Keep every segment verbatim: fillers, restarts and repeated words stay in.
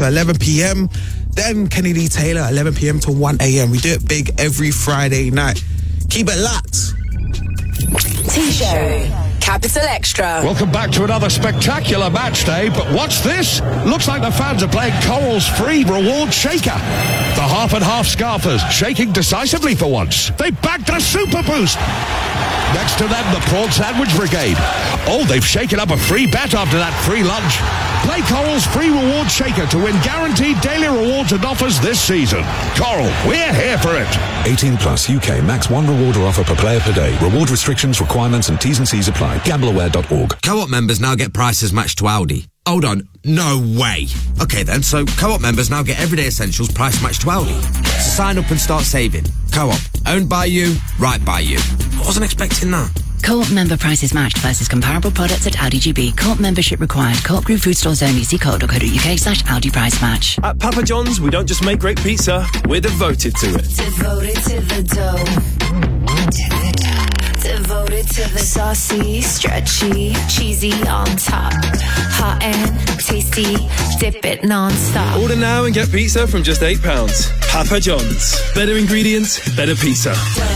Skipper, eleven p.m. Then Kenny Lee Taylor, eleven p.m. to one a.m. We do it big every Friday night. Keep it locked. T-Show. Capital Extra. Welcome back to another spectacular match day, but what's this? Looks like the fans are playing Coral's free reward shaker. The half and half scarfers shaking decisively for once. They backed a super boost. Next to them, the Prawn Sandwich Brigade. Oh, they've shaken up a free bet after that free lunch. Play Coral's free reward shaker to win guaranteed daily rewards and offers this season. Coral, we're here for it. eighteen plus U K max one reward or offer per player per day. Reward restrictions, requirements and T's and C's apply. gamble aware dot org. Co-op members now get prices matched to Aldi. Hold on, no way. Okay then, so Co-op members now get everyday essentials price matched to Aldi. So sign up and start saving. Co-op, owned by you, right by you. I wasn't expecting that. Co-op member prices matched versus comparable products at Aldi G B. Co-op membership required. Co-op group food stores only. See co op dot co dot uk slash Aldi price match. At Papa John's, we don't just make great pizza, we're devoted to it. Devoted to the dough. To the dough. Devoted to the saucy, stretchy, cheesy on top. Hot and tasty, dip it non-stop. Order now and get pizza from just eight pounds. Papa John's. Better ingredients, better pizza.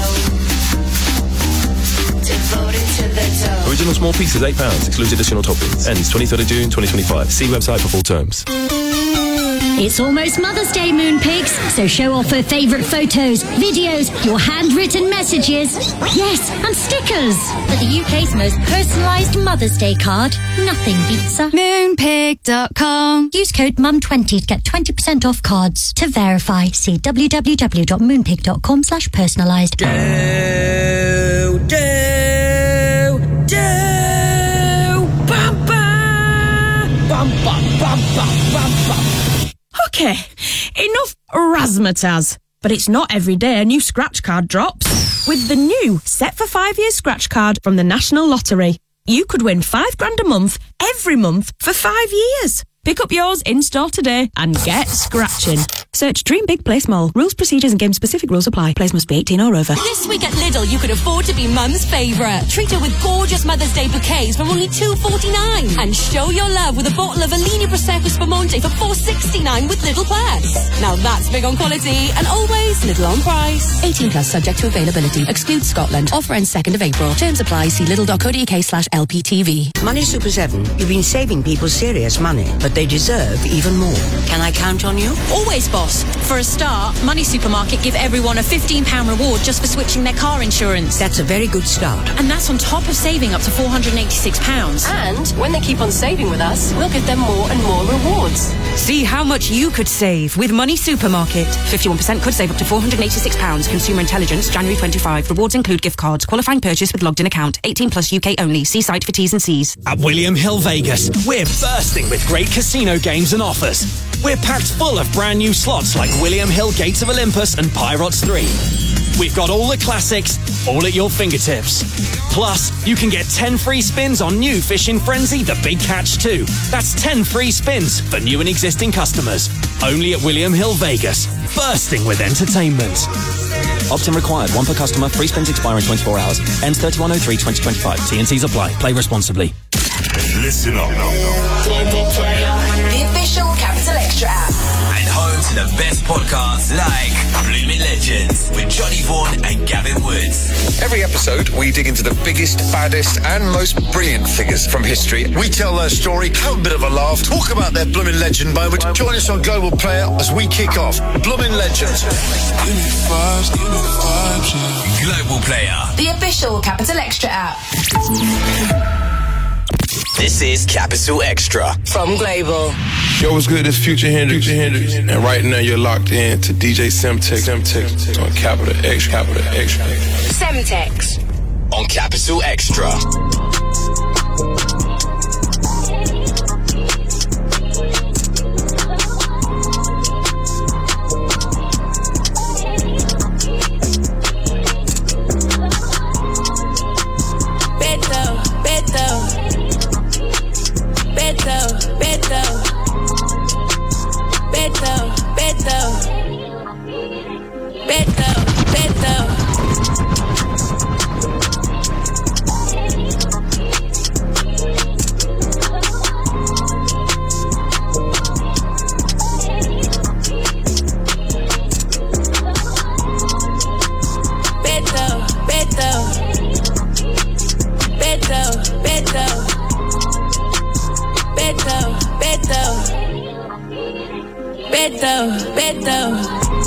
Original small pizzas, eight pounds. Excludes additional toppings. Ends twenty-third of June, twenty twenty-five. See website for full terms. It's almost Mother's Day, Moonpigs, so show off her favourite photos, videos, your handwritten messages, yes, and stickers. For the U K's most personalised Mother's Day card, nothing beats a moonpig dot com. Use code mum twenty to get twenty percent off cards. To verify, see w w w dot moonpig dot com slash personalised. Do, do, do, bum, bum, bum, bum, bum, bum, bum, bum. Okay, enough razzmatazz. But it's not every day a new scratch card drops. With the new Set for Five Years scratch card from the National Lottery, you could win five grand a month, every month, for five years. Pick up yours in-store today and get scratching. Search Dream Big, Play Small. Rules, procedures and game-specific rules apply. Players must be eighteen or over. This week at Lidl, you could afford to be mum's favourite. Treat her with gorgeous Mother's Day bouquets for only two forty-nine. And show your love with a bottle of Alini Prosecco Spumante for four sixty-nine with Lidl Plus. Now that's big on quality and always Lidl on price. eighteen plus subject to availability. Excludes Scotland. Offer ends second of April. Terms apply. See lidl dot co dot uk slash L P T V. Money Super seven. You've been saving people serious money, but they deserve even more. Can I count on you? Always, boss. For a start, Money Supermarket give everyone a fifteen pounds reward just for switching their car insurance. That's a very good start. And that's on top of saving up to four hundred eighty-six pounds. And when they keep on saving with us, we'll give them more and more rewards. See how much you could save with Money Supermarket. fifty-one percent could save up to four hundred eighty-six pounds. Consumer Intelligence, January twenty-fifth. Rewards include gift cards. Qualifying purchase with logged in account. eighteen plus U K only. See site for T's and C's. At William Hill Vegas, we're bursting with great casino games and offers. We're packed full of brand new slots like William Hill Gates of Olympus and Pirates three. We've got all the classics, all at your fingertips. Plus, you can get ten free spins on new Fishing Frenzy The Big Catch two. That's ten free spins for new and existing customers. Only at William Hill Vegas. Bursting with entertainment. Opt-in required. One per customer. Free spins expire in twenty-four hours. Ends thirty-one oh three twenty twenty-five. T and C's apply. Play responsibly. Listen up. The official Capital Extra app. And home to the best podcasts like Blooming Legends with Johnny Vaughan and Gavin Woods. Every episode, we dig into the biggest, baddest, and most brilliant figures from history. We tell their story, have a bit of a laugh, talk about their Blooming Legend moment. Join us on Global Player as we kick off Blooming Legends. Global Player, the official Capital Extra app. This is Capital Extra from Global. Yo, what's good? It's Future Hendrix. Future Hendrix. And right now you're locked in to D J Semtex. Semtex on Capital Extra. Capital Extra. Semtex on Capital Extra. Beto, Beto.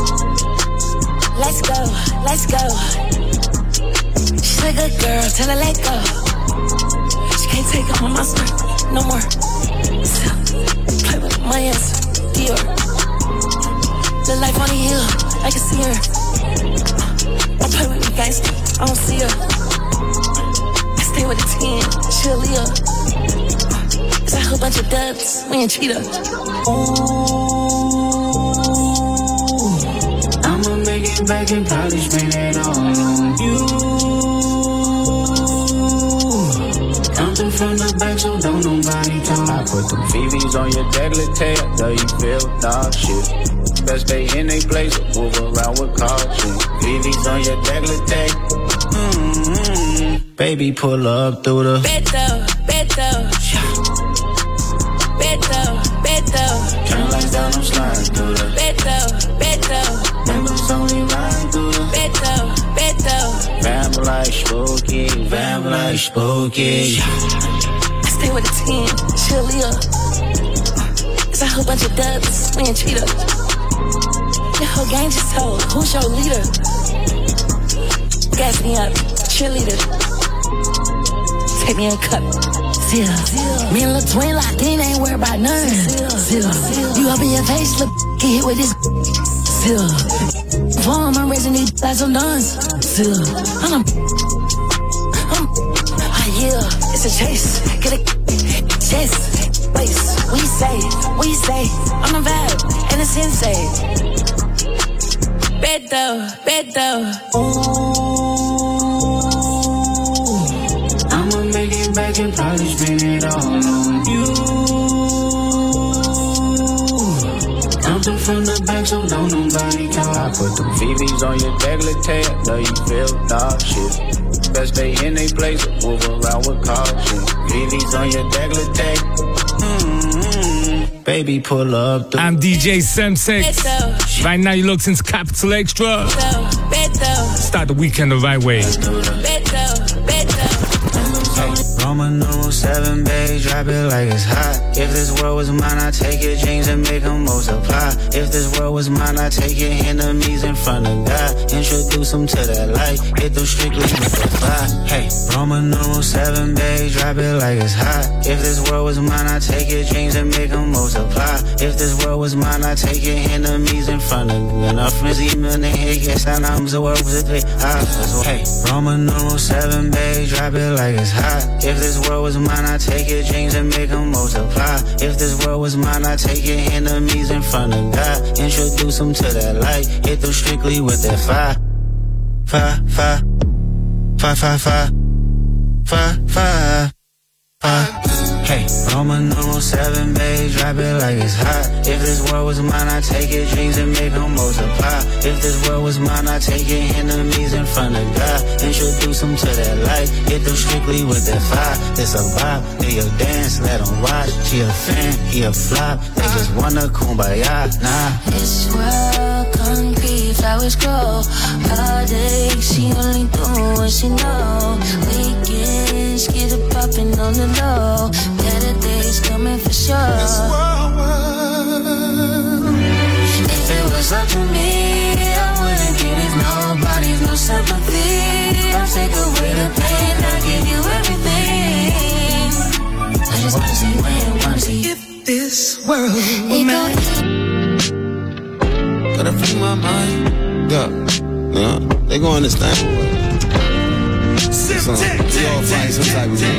Let's go, let's go. She's a good girl, tell her let go. She can't take off my skirt no more. So, play with my ass, Dior. The life on the hill, I can see her. Don't play with me, gangster, I don't see her. I stay with a ten, she'll leave her. It's a whole bunch of dubs, we ain't cheater. I'ma make it back and probably spend it all on you. Counting from the back so don't nobody talk. I put them V Vs on your decolleté, though you feel dog shit. Best stay in they place, move around with caution. V Vs on your decolleté. Mm-hmm. Baby, pull up through the Beto, Beto. Beto, Beto. Turn lights down, I'm sliding through the Beto, Beto. Members only riding through the Beto, Beto. Vamp like spooky, vamp like spooky. I stay with a ten, she'll leave. It's a whole bunch of dubs, we ain't cheater. Your whole gang just told, who's your leader? Gas me up, cheerleader. Take me a cup. Zilla. Me and Lil Twin locked in, ain't worried about none. Zilla. You up in your face, look, get hit with this. Zilla. Form, I'm raising these like some duns. Zilla. I'm, I'm, ah yeah, it's a chase. Get a chase, place. We say, we say, I'm the vibe, and it's insane. Beto, Beto. I'ma make it back and probably spend it all on you. Counting from the back so don't nobody talk. I put them V Vs on your decolleté, though you feel dog shit. Best stay in they place, move around with caution. V Vs on your decolleté. Mm-hmm. Baby, pull up through. I'm D J Semtex. Right now you look since Capital Extra. Beto, Beto. Start the weekend the right way. Beto, Beto. Roman numeral seven, babe, drop it like it's hot. If this world was mine, I'd take your dreams and make them multiply. If this world was mine, I'd take your enemies in front of God. Introduce them to that light, hit them strictly with the fire. Hey, Roman numeral seven, babe, drop it like it's hot. If this world was mine, I'd take your dreams and make them multiply. If this world was mine, I'd take your enemies in front of God. Enough friends, even in here, yes, I know I'm the world was a three. Hey, Roman numeral seven, babe, drop it like it's hot. If this world was mine, I'd take your dreams and make them multiply. If this world was mine, I'd take your enemies in front of God. Introduce them to that light, hit them strictly with that fire. Fire, fire, fire, fire, fire, fire, fire, fire. Hey, Roman numeral seven, babe, drop it like it's hot. If this world was mine, I'd take your dreams and make them multiply. If this world was mine, I'd take your enemies in front of God. Introduce them to that light, hit them strictly with that fire. It's a vibe, they a dance, let them watch. She a fan, he a flop, they just wanna kumbaya, nah. This world concrete, flowers grow. All day, she only do what she know. Weekends, get it poppin' on the low. Better days coming for sure. This world, if it was up to me, I wouldn't give it nobody's no sympathy. I'll take away the pain, I'll give you everything. I just wanna see when you wanna see. If this world were mine, gotta free my mind. Yeah, yeah, they gon' understand. So, we all find some type of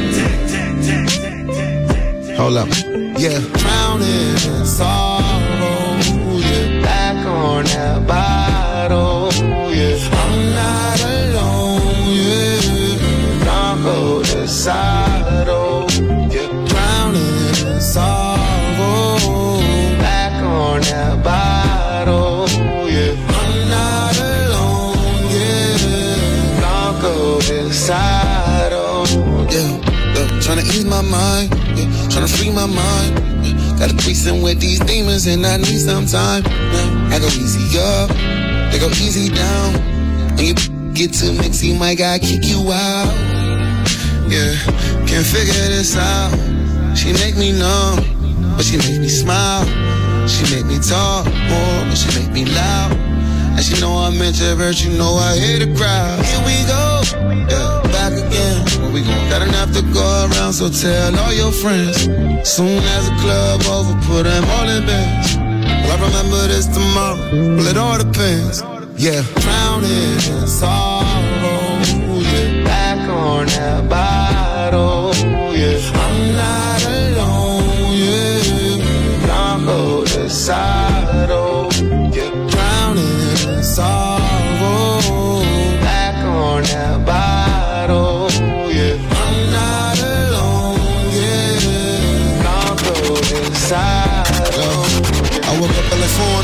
hold up. Yeah, drowning in sorrow. Yeah, back on that bottle. Yeah, I'm not alone. Yeah, don't go to saddle. Yeah, drowning in sorrow. Back on that bottle. Yeah, I'm not alone. Yeah, don't go to saddle. Yeah, yeah, tryna ease my mind. Tryna free my mind, yeah. Gotta threesome with these demons and I need some time. Yeah. I go easy up, they go easy down. When you get too mixy, my guy kick you out. Yeah, can't figure this out. She make me numb, but she make me smile. She make me talk more but she make me loud. And she know I'm introvert, you know I hate a crowd. Here we go, yeah, back again. Where we going? Got enough to go around, so tell all your friends. Soon as the club over, put them all in bed. Well, I remember this tomorrow, well it all depends. Yeah, drowning in sorrow, yeah, back on that bottle, yeah. I'm not alone, yeah, Blanco de Sado, yeah, drowning in sorrow, back on that bottle, yeah. I'm not alone, yeah, Blanco de Sado. I woke up on the phone.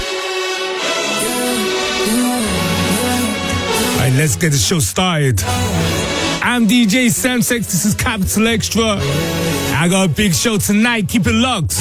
Alright, let's get the show started. I'm D J Semtex, this is Capital Extra. I got a big show tonight, keep it locked.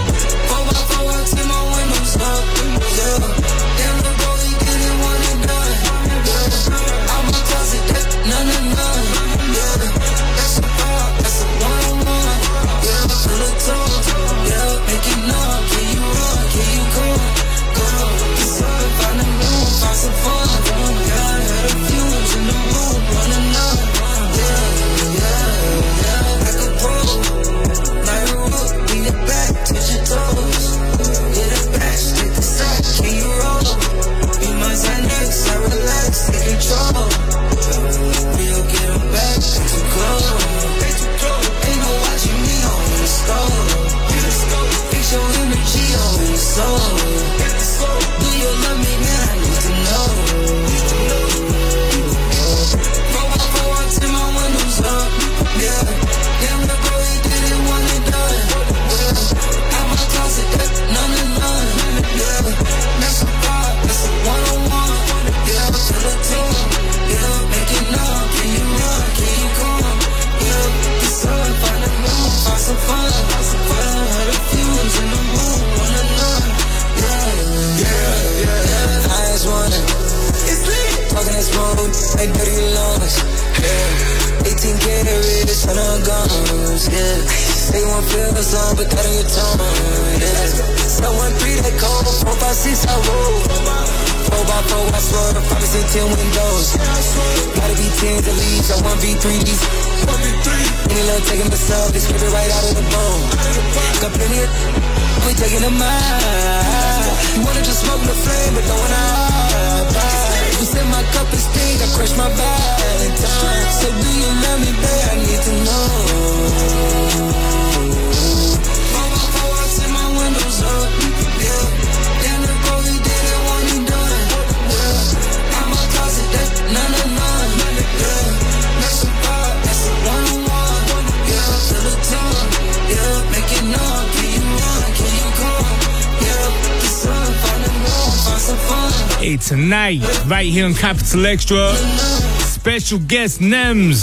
Tonight, right here on Capital Extra, special guest Nems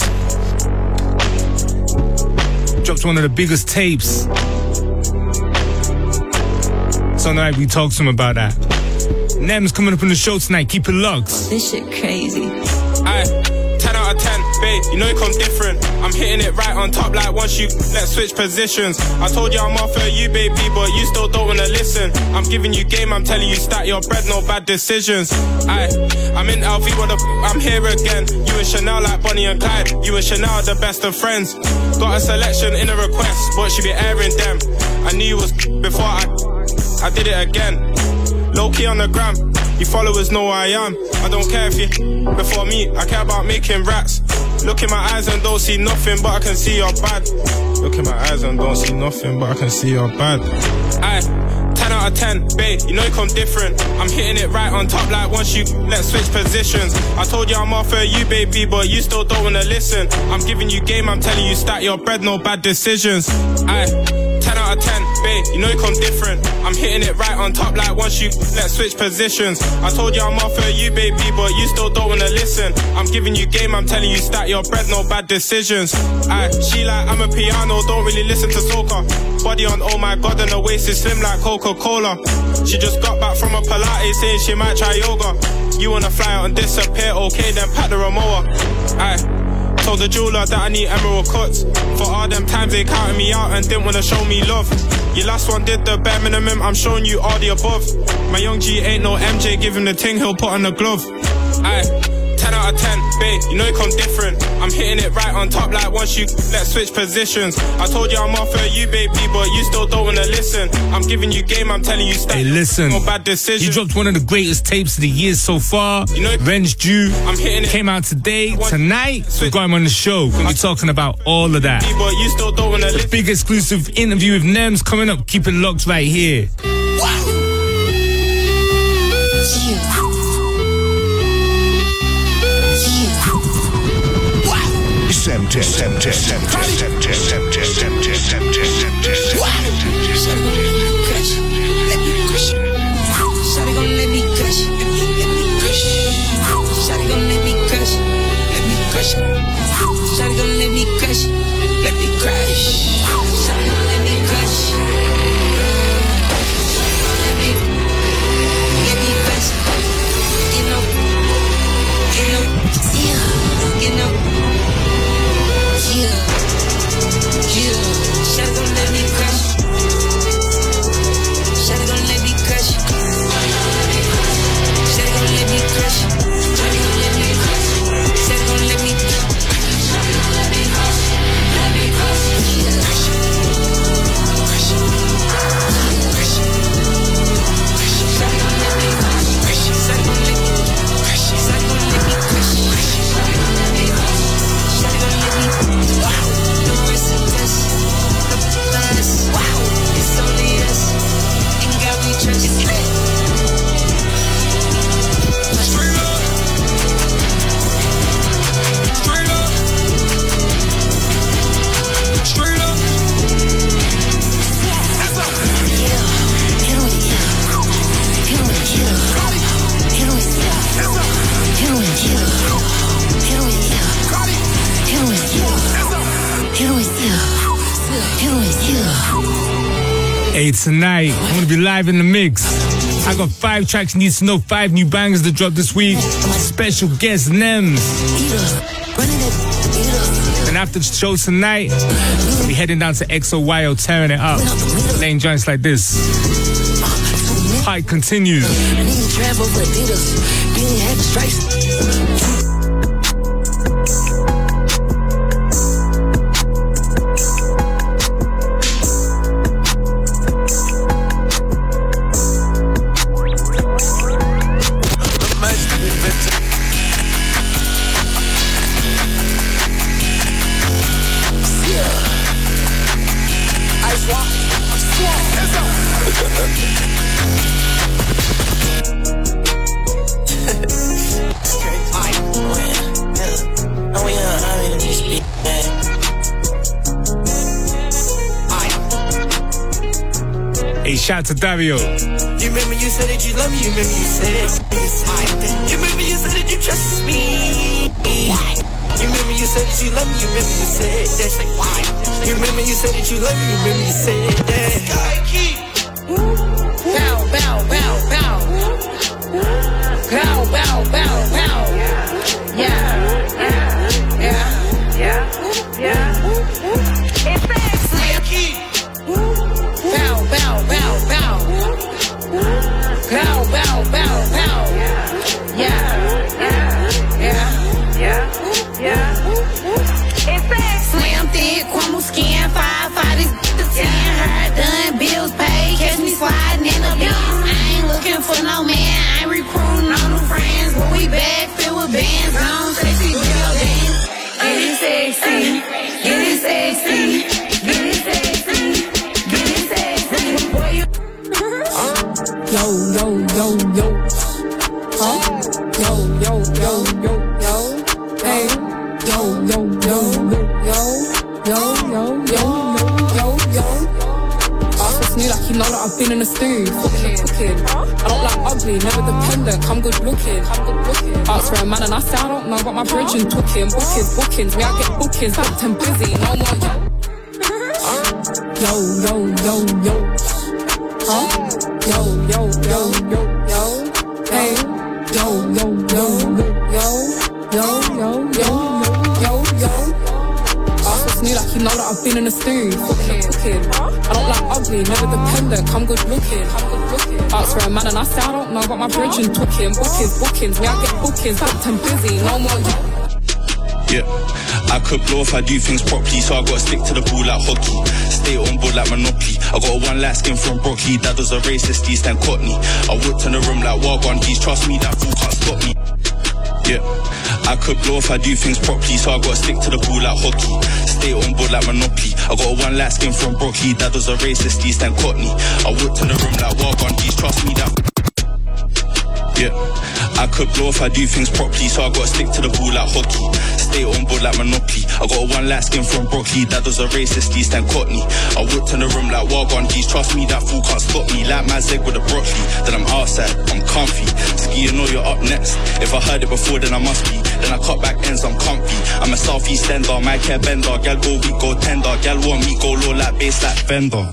drops one of the biggest tapes. So tonight we talk to him about that. Nems coming up on the show tonight. Keep it locked. This shit crazy. Aye, ten out of ten, babe. You know you come different. I'm hitting it right on top like once you let's switch positions. I told you I'm off for you, baby, but you still don't wanna listen. I'm giving you game, I'm telling you stack your bread, no bad decisions. Aye, I'm in L V, what the f- I'm here again. You and Chanel like Bonnie and Clyde. You and Chanel are the best of friends. Got a selection in a request, but she be airing them. I knew you was before I I did it again. Low key on the gram, you followers know who I am. I don't care if you before me, I care about making rats. Look in my eyes and don't see nothing, but I can see you're bad. Look in my eyes and don't see nothing, but I can see you're bad. Aye, ten out of ten, babe, you know you come different. I'm hitting it right on top like once you let's switch positions. I told you I'm off for you, baby, but you still don't wanna listen. I'm giving you game, I'm telling you stack your bread, no bad decisions. Aye, ten out of ten, babe, you know you come different. I'm hitting it right on top like once you let's switch positions. I told you I'm off for you, baby, but you still don't wanna listen. I'm giving you game, I'm telling you stack your bread, no bad decisions. Aye, she like I'm a piano, don't really listen to soca. Body on oh my god and her waist is slim like Coca-Cola. She just got back from a Pilates saying she might try yoga. You wanna fly out and disappear, okay then pack the Ramoa. Aye, Told the jeweler that I need emerald cuts. For all them times they counted me out and didn't wanna show me love. Your last one did the bare minimum, I'm showing you all the above. My young G ain't no M J, give him the ting, he'll put on the glove. Aye, ten out of ten, babe, you know it come different. I'm hitting it right on top like once you let's switch positions. I told you I'm off for you, baby, but you still don't wanna listen. I'm giving you game, I'm telling you stop. Hey, listen, no bad decision. You dropped one of the greatest tapes of the year so far. You know, Revenge Due. I'm hitting it. Came out today, tonight. We've got him on the show. We'll be talking about all of that. But you still don't wanna the listen. Big exclusive interview with Nems coming up. Keep it locked right here. Wow. Semtech, Semtech, Semtech, Semtech, Semtech, Semtech, Semtech, Semtech. Let me crush it. Shawty gon' let me crush it. Let me crush it. Shawty gon' let me crush it. Let me crush it. Shawty gon' let me crush it. Let me crush. Shawty gon' let me crush. Let me, let me crush. You know, you know, yeah, you know. Yeah, yeah, Shawty gon' let me crush. Shawty gon' let me crush. Shawty gon' let me crush. Shawty gon' let me crush. Shawty gon' let me crush. Shawty gon' let me crush. Let me crush. Yeah. Crush. Crush. Crush. Shawty gon' let me crush. Shawty gon' let me crush. Shawty gon' let me crush. Shawty gon' let me crush. Shawty gon' let me crush. Wow, the rest of us, the us. Wow, it's only us. Ain't got me trust. Straight up, straight up, straight up. That's up. Yeah, hit with you, hit with you, hit with you, hit with you, hit with you. Here with you, here with you, here with you. Hey, tonight, I'm gonna be live in the mix. I got five tracks you need to know, five new bangers that dropped this week. Special guest Nems. And after the show tonight, we'll be heading down to X O Y O, tearing it up. Playing joints like this. Hype continues. Shout out to Dario. You remember you said that you love me. You remember you said it. You remember you said that you trust me. You remember you said that you love me. You remember you said that. You remember you said that you love me. You remember you said that. Bow, bow, bow, bow. Bow, bow, bow, bow. Yeah, yeah, yeah, yeah, yeah. It's that slicky. Bow, bow, bow, bow. Bow, bow, bow, bow. Yeah, yeah, yeah, yeah, yeah. It's that slim, thick, crumble skin, five, five, this the ten. Hair done, bills paid, catch me sliding in the beans. I ain't looking for no man, I ain't recruiting no new friends. But we back, filled with bands, long, sexy buildings. Get it sexy, get it sexy, get it sexy. Yo, yo, yo, yo. Huh? Yo, yo, yo, yo, yo. Hey. Yo, yo, yo, yo, yo. Yo, yo, yo, yo, yo, yo. Ask me like you know that I've been in the stew. Cooking, cooking. I don't like ugly, never dependent. Come good looking. Come good looking. Ask for a man and I say I don't know about my bridge and talking. Bookings, bookings. Me, I get bookings. Booked and busy. No more yo. Yo, yo, yo, yo. Huh? Yo, yo, yo, yo, yo. Hey. Yo, yo, yo, yo, yo. Yo, yo, yo, yo, yo, yo. I've been in the stew, cooking, cooking. I don't like ugly, never dependent, come good looking. Ask for a man and I say I don't know about my bridge and talking. Bookings, bookings, me I get bookings, booked and busy, no more. Yeah, I could blow if I do things properly, so I gotta stick to the ball like hockey. Stay on board like Monopoly. I got a one light skin from Broccoli, that was a racist, East and Courtney. I walked in the room like Wagwan, please trust me, that fool can't stop me. Yeah, I could blow if I do things properly, so I gotta stick to the ball like hockey. Stay on board like Monopoly. I got a one light skin from Broccoli, that was a racist, East and Courtney. I walked in the room like Wagwan, please trust me, that. Yeah, I could blow if I do things properly, so I gotta stick to the ball like hockey. Stay on board like Monopoly. I got a one light skin from Broccoli, that was a racist, East and Courtney. I walked in the room like Wagwan, please trust me, that fool can't stop me. Like my Zeg with a broccoli, then I'm outside, I'm comfy. Ski, you know you're up next. If I heard it before, then I must be. Then I cut back ends, I'm comfy. I'm a Southeast ender, my care bender. Gal go weak, go tender. Gal want me, go low like bass like Fender.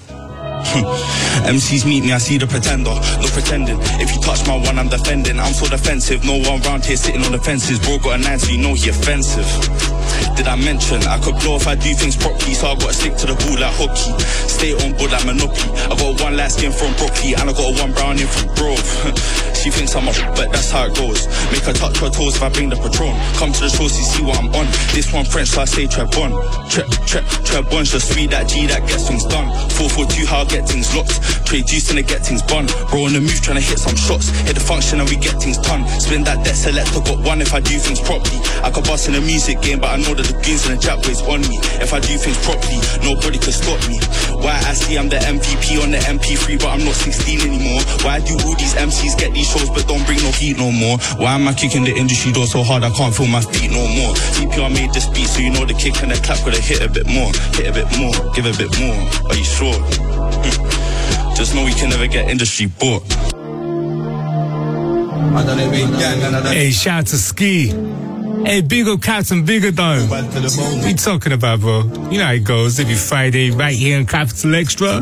M Cs meet me, I see the pretender. No pretending, if you touch my one, I'm defending. I'm so defensive, no one round here sitting on the fences. Bro got a nine, so you know he offensive. Did I mention, I could blow if I do things properly, so I gotta stick to the ball like hockey. Stay on board like Monopoly. I got a one light skin from Broccoli, and I got a one brown in from Grove. She thinks I'm a but that's how it goes. Make her touch her toes if I bring the Patron. Come to the show, see, see what I'm on. This one French, so I say Trebon. Tre, tre, Trebon, just sweet that G that gets things done. four four two, how I get things locked. Trade juice and I get things bun. Bro on the move trying to hit some shots. Hit the function and we get things done. Spin that debt selector, got one if I do things properly. I could bust in the music game, but I know that the goons and the jack boys on me. If I do things properly, nobody can stop me. Why I see I'm the M V P on the M P three, but I'm not sixteen anymore. Why do all these M Cs get these shows but don't bring no heat no more? Why am I kicking the industry door so hard I can't feel my feet no more? C P R made this beat, so you know the kick and the clap gotta hit a bit more. Hit a bit more, give a bit more. Are you sure? Just know we can never get industry bought. Hey, shout out to Ski. Hey, big up Captain Bigger Dome. What you talking about, bro? You know how it goes every Friday right here on Capital Extra.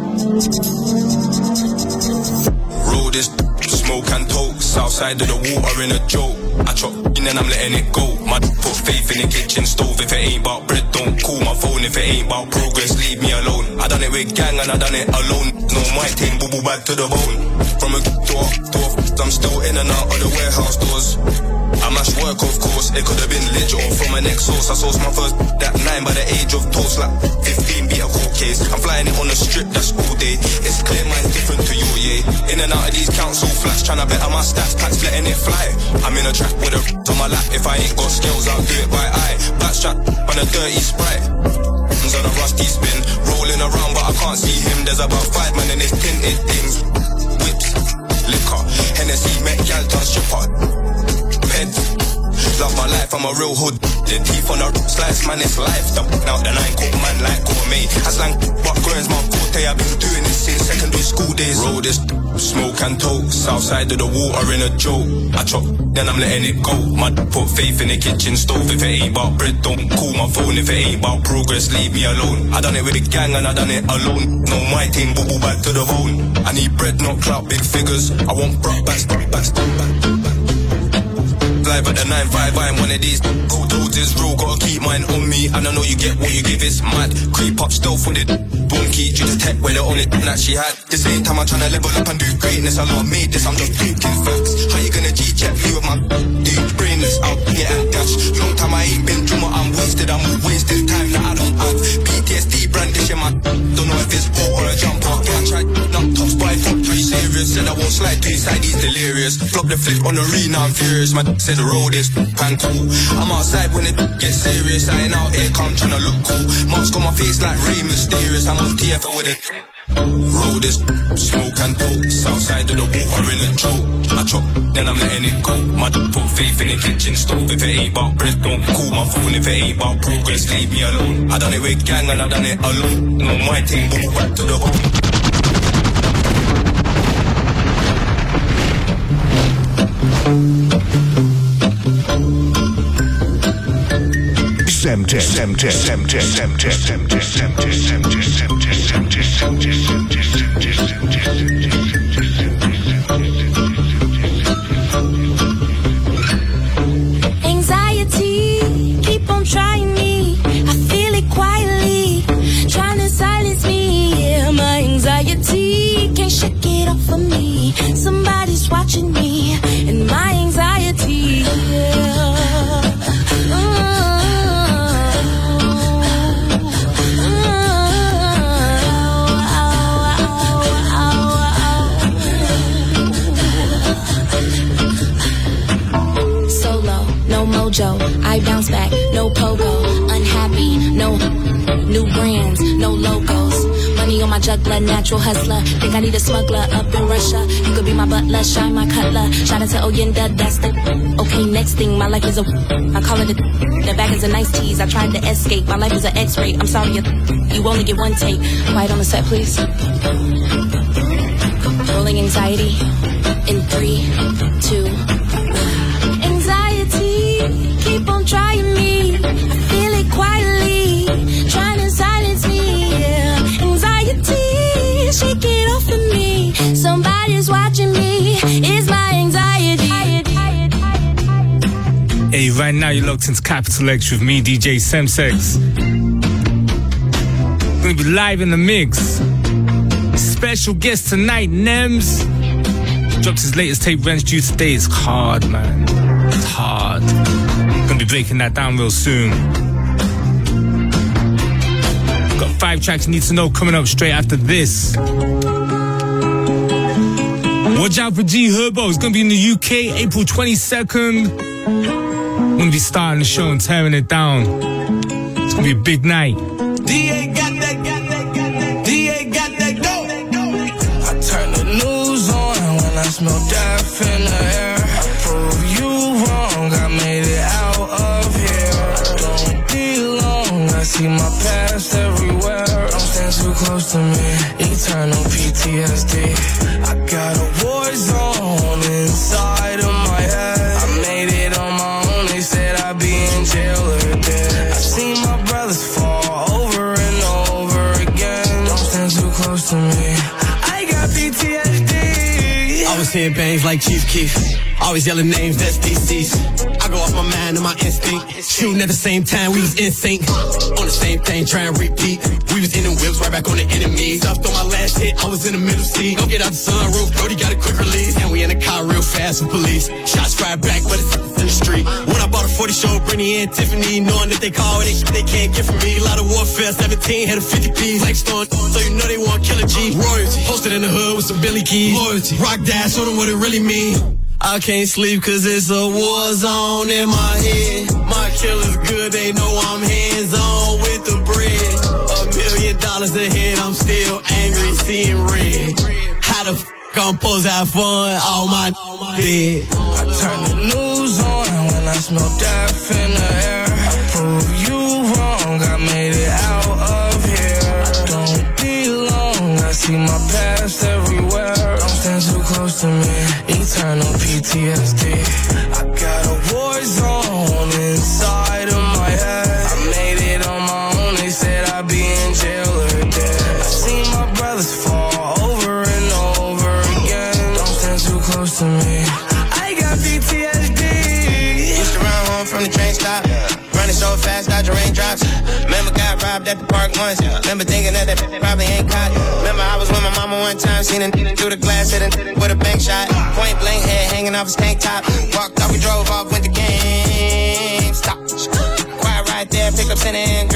Roll this, smoke and talk. South side of the water in a joke. I chop in and I'm letting it go. My put faith in the kitchen stove. If it ain't about bread, don't call my phone. If it ain't about progress, leave me alone. I done it with gang and I done it alone. No, my team, boo boo back to the bone. From a door, door, I'm still in and out of the warehouse doors. I mash work, of course. It could have been lit or from an ex-source. I sourced my first that nine by the age of toast. Like fifteen, be a court case. I'm flying it on the strip, that's all day. It's clear mine's different to you, yeah. In and out of these council flats, trying to better my stats, packs letting it fly. I'm in a trap with a on my lap. If I ain't got skills, I'll do it by eye. Backstrap on a dirty Sprite. I'm on a rusty spin, rolling around, but I can't see him. There's about five men in his tinted things. Whips, liquor, Hennessy, met gal, touch your pot. Peds, love my life, I'm a real hood. The teeth on the slice, man, it's life. The now the nine coat man like gourmet. As lang, but growing's my forte. I've been doing this since secondary school days. Roll this, smoke and talk. South side of the water in a joke. I chop, then I'm letting it go. My put faith in the kitchen stove. If it ain't about bread, don't call my phone. If it ain't about progress, leave me alone. I done it with the gang and I done it alone. No, my team, boo boo back to the bone. I need bread, not clout, big figures. I want brought back, back, back, back. Live at the nine five, I'm one of these gold dudes is real, gotta keep mine on me. And I know you get what you give, it's mad. Creep up stealth with it, boom key, you just tech well on it that she had. The same time I'm trying to level up and do greatness. I lot made this, I'm just thinking facts. How you gonna G-check me with my dude brainless out, yeah, and dash. Long time I ain't been through my, I'm wasted, I'm wasted time that I don't have. P T S D brandishing my, don't know if it's port or a jump out. I tried, not top spy, fuck three serious. Said I won't slide to his side, he's delirious. Flop the flip on the arena, I'm furious. My said the road is pan cool. I'm outside when it gets serious. I ain't out here, come tryna look cool. Marks got my face like Rey Mysterious. I'm on T F L with it. Roll this, smoke and talk. South side of the water in a choke. I chop, then I'm letting it go. My put faith in the kitchen stove. If it ain't about bread, don't call my phone. If it ain't about progress, leave me alone. I done it with gang and I done it alone. No, my team, boo back to the bone. Semtech, Semtech, Semtech, Semtech, Semtech, Semtech, Semtech, Semtech, Semtech, Anxiety, keep on trying me. I feel it quietly. juggler, natural hustler. Think I need a smuggler up in Russia. You could be my butler, shine my cutler. Shout out to Oyenda, that's the. Okay, next thing, my life is a. I call it a. The back is a nice tease. I tried to escape. My life is an X-ray. I'm sorry, you, you only get one take. Quiet on the set, please. Rolling anxiety in three, two. Anxiety, keep on trying me. I feel it quietly, trying to silence me. Yeah. Anxiety, shake it off of me. Somebody's watching me. It's my anxiety. Hey, right now you're locked into Capital X with me, D J Semtex. Gonna be live in the mix. Special guest tonight, Nems. Dropped his latest tape, Rent's Due today. It's hard, man. It's hard. Gonna be breaking that down real soon. Got five tracks you need to know coming up straight after this. Watch out for G Herbo. It's gonna be in the U K, April twenty-second. Gonna be starting the show and tearing it down. It's gonna be a big night. D A got that, got that, got that. D A got that dope. I turn the news on when I smell death in the air. I prove you wrong, I made it out of here. Don't be long, I see my past everywhere. Don't stand too close to me, eternal P T S D. I got a war zone inside of my head. I made it on my own, they said I'd be in jail or dead. I seen my brothers fall over and over again. Don't stand too close to me, I got P T S D. Always hearing bangs like Chief Keef. Always yelling names, that's D Cs. I go off my mind and my instinct. Shooting at the same time, we was in sync. On the same thing, trying to repeat. We was in the whips, right back on the enemy. Stuffed on my last hit, I was in the middle seat. Don't get out the sunroof, Brody got a quick release. And we in the car real fast with police. Shots fired back, but it's in the street. When I bought a forty show, Brittany and Tiffany, knowing that they call it, they can't get from me. A lot of warfare, seventeen, had a fifty piece. Like Stone, so you know they want Killer G. Royalty, posted in the hood with some Billy Keys. Loyalty, rock dash, show them what it really mean. I can't sleep cause it's a war zone in my head. My killer's good, they know I'm hands-on with the bread. A million dollars ahead, I'm still angry, seeing red. How the f*** I'm supposed to have fun on my bed? I turn the news on when I smell death in the air. I prove you wrong, I made it out of here. Don't be long, I see my past everywhere. Don't stand too close to me, eternal P T S D. I got a war zone inside of my head. I made it on my own, they said I'd be in jail or dead. I seen my brothers fall over and over again. Don't stand too close to me, I got P T S D. Used to run home from the train stop, running so fast, dodging raindrops. Remember got robbed at the park once. Remember thinking that that probably ain't caught. Remember I was with my mama one time, seen it through the glass, hit it with a bank shot. Point blank head hanging off his tank top. Walked off, we drove off, went to game. Stop. Quiet right there, pick up Santa and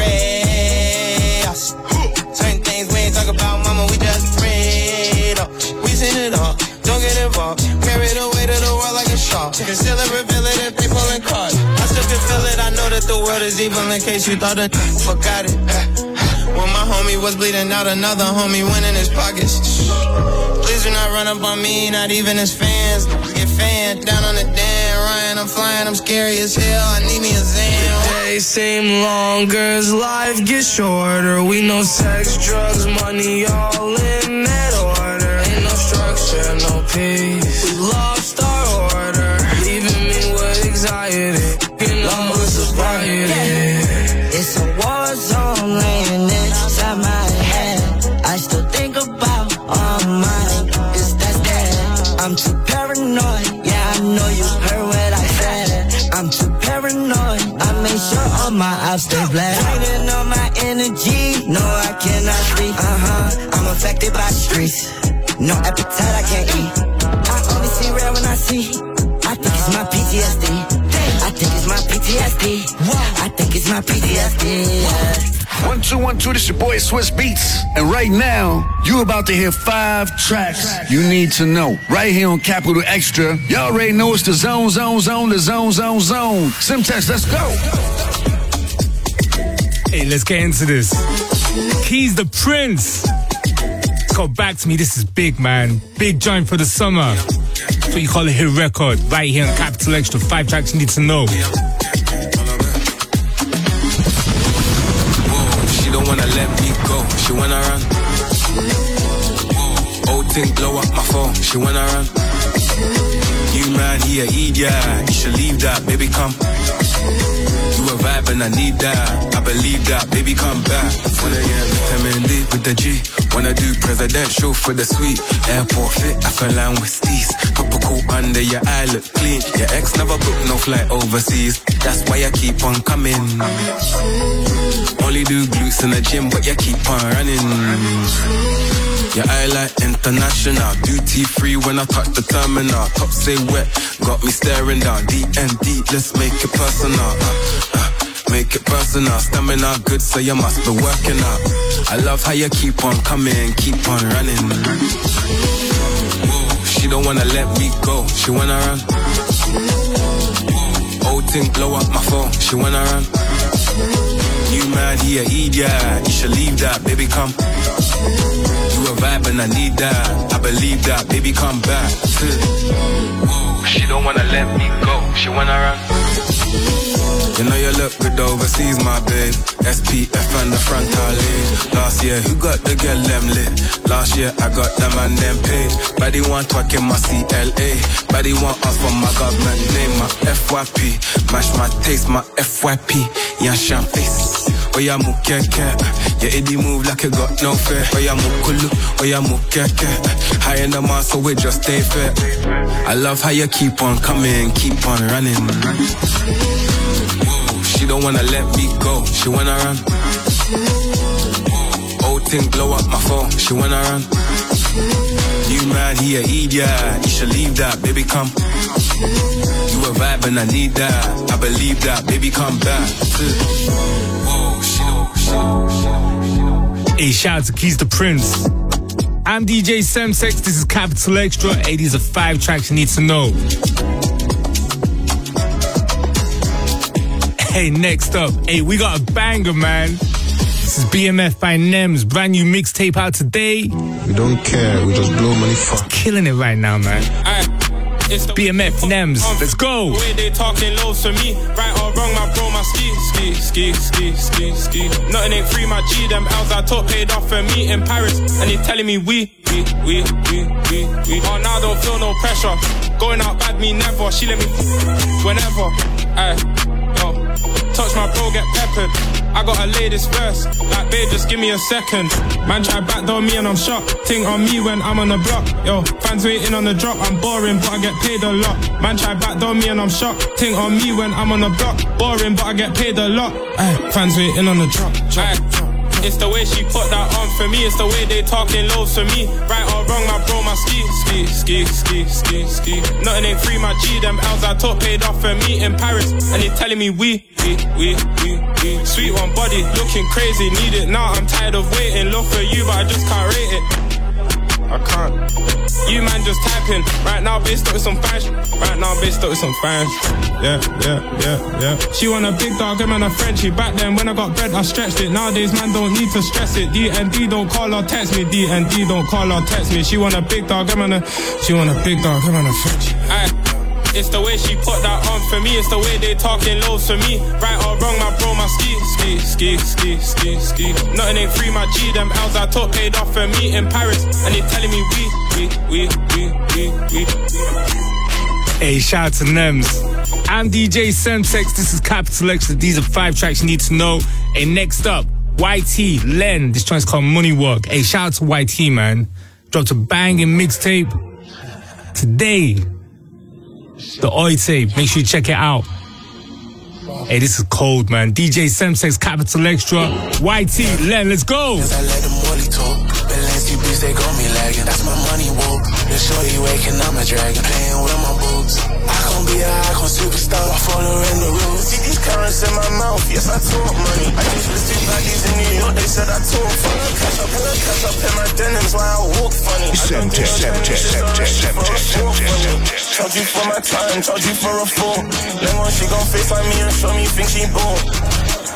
Gray. Certain things we ain't talk about, mama, we just afraid. We seen it all, don't get involved. Carry the weight of the world like a shawl. Conceal it, reveal it if they pulling cards. I still can feel it, I know that the world is evil in case you thought that forgot it. When my homie was bleeding out, another homie went in his pockets. Please do not run up on me, not even his fans. Get fanned down on the damn Ryan. I'm flying, I'm scary as hell. I need me a Zan. Days seem longer as life gets shorter. We know sex, drugs, money, all in that order. Ain't no structure, no peace. We lost our order, leaving me with anxiety. You know what's sobriety. It's a war zone laying inside my head. I still think about all mine. Is that that? I'm too paranoid. Yeah, I know you heard what I said. I'm too paranoid. I make sure all my ops stay black. Draining all my energy. No, I cannot sleep. Uh huh. I'm affected by the streets. No appetite, I can't eat. I only see red when I see. I think it's my P T S D. I think it's my P T S D. I think it's my P T S D. Yeah. One, two, one, two, this your boy Swiss Beats. And right now, you about to hear five tracks you need to know. Right here on Capital Extra. Y'all already know it's the zone, zone, zone, the zone, zone, zone. Semtex, let's go. Hey, let's get into this. He's the Prince. Got Back to Me, this is big, man. Big joint for the summer. That's what you call a hit record. Right here on Capital Extra. Five tracks you need to know. Whoa, she don't wanna let me go. She wanna run. Old thing blow up my phone. She wanna run. You man, he a idiot. You should leave that, baby, come. You a vibe and I need that. I believe that, baby, come back. Wanna get vitamin D with the G. Wanna do presidential for the suite. Airport fit, I fell line with steez. Couple cool under your eye, look clean. Your ex never booked no flight overseas. That's why I keep on coming. Only do glutes in the gym, but you keep on running. Your eye like international. Duty free when I touch the terminal. Top say wet, got me staring down. D and D, let's make it personal. uh, uh, Make it personal. Stamina good, so you must be working out. I love how you keep on coming, keep on running. Whoa, she don't wanna let me go. She wanna run. Old thing blow up my phone. She wanna run. You man, he a idiot. You should leave that, baby, come. You a vibe and I need that. I believe that, baby, come back. Whoa, she don't wanna let me go. She wanna run. You know you look good overseas, my babe. S P F and the frontale. Last year, who got the girl them lit? Last year, I got them and them paid. Body want talk in my C L A. Body want us for my government name, my F Y P. Mash my taste, my F Y P. Yeah, champagne. Oh yeah, move keke. Yeah, Eddie move like you got no fear. Oh yeah, move kulu. Oh yeah, move keke. High in the mass, so we just stay fair. I love how you keep on coming, keep on running. Whoa, she don't wanna let me go. She wanna run. Old thing blow up my phone. She wanna run. You man, he a idiot. You should leave that, baby, come. You a vibe and I need that. I believe that, baby, come back. Whoa, she don't, she don't, she don't, she don't. Hey, shout out to Keys the Prince. I'm D J Semsex, this is Capital Extra. Hey, these are five tracks you need to know. Hey, next up, hey, we got a banger, man. This is B M F by Nems, brand new mixtape out today. We don't care, we just blow money for. Killing it right now, man. Aye. It's B M F Nems, let's go. The way they talking lows for me, right or wrong, my bro, my ski, ski, ski, ski, ski, ski. Nothing ain't free, my G, them L's I took paid off for me in Paris, and they telling me we, we, we, we, we, we. Oh, now I don't feel no pressure. Going out bad, me never. She let me whenever. Aye, yo, touch my bro, get peppered. I gotta lay this verse, like babe, just give me a second. Man try backdoor me and I'm shocked. Think on me when I'm on the block. Yo, fans waiting on the drop. I'm boring, but I get paid a lot. Man try backdoor me and I'm shocked. Think on me when I'm on the block. Boring, but I get paid a lot. Ay, fans waiting on the drop. Ay, it's the way she put that on for me. It's the way they talking lows for me. Right or wrong, my bro, my ski, ski, ski, ski, ski, ski. Nothing ain't free, my G. Them L's I took paid off for me in Paris, and they telling me we, we, we, we, we. Sweet one body, looking crazy, need it now. I'm tired of waiting. Look for you, but I just can't rate it. I can't. You man just typing. Right now, based up with some fans. Right now, based up with some fans. Yeah, yeah, yeah, yeah. She want a big dog, I'm on a Frenchie. Back then, when I got bread, I stretched it. Nowadays, man, don't need to stress it. D and D don't call or text me. D and D don't call or text me. She want a big dog, I'm on a. She want a big dog, I'm on a Frenchie. Aye. It's the way she put that on for me. It's the way they talking lows for me. Right or wrong, my bro, my ski, ski, ski, ski, ski, ski. Nothing ain't free, my G. Them L's I took paid off for me in Paris, and they telling me we, we, we, we, we, we. Hey, shout out to Nems. I'm D J Semsex. This is Capital Extra. These are five tracks you need to know. Hey, next up, Y T, Len. This track's called Money Work. Hey, shout out to Y T, man. Dropped a banging mixtape today. The Oi tape. Make sure you check it out. Hey, this is cold, man. D J Semsex, Capital Extra. Y T, Len, let's go. Cause I let them money talk. Balance bitch, they got me lagging. That's my money walk. The shorty waking, I'm a dragon. Playing with my boobs. I can't be an icon superstar. I follow in the rules. See these currents in my mouth. Yes, I talk money. I just received baddies in New York. They said I talk funny. Catch up, catch up in my denims while I walk funny. Semtex, Semtex, Semtex, Semtex, Semtex. Charge you for my time, charge you for a fall. Then when she gon' FaceTime me and show me, think she bored.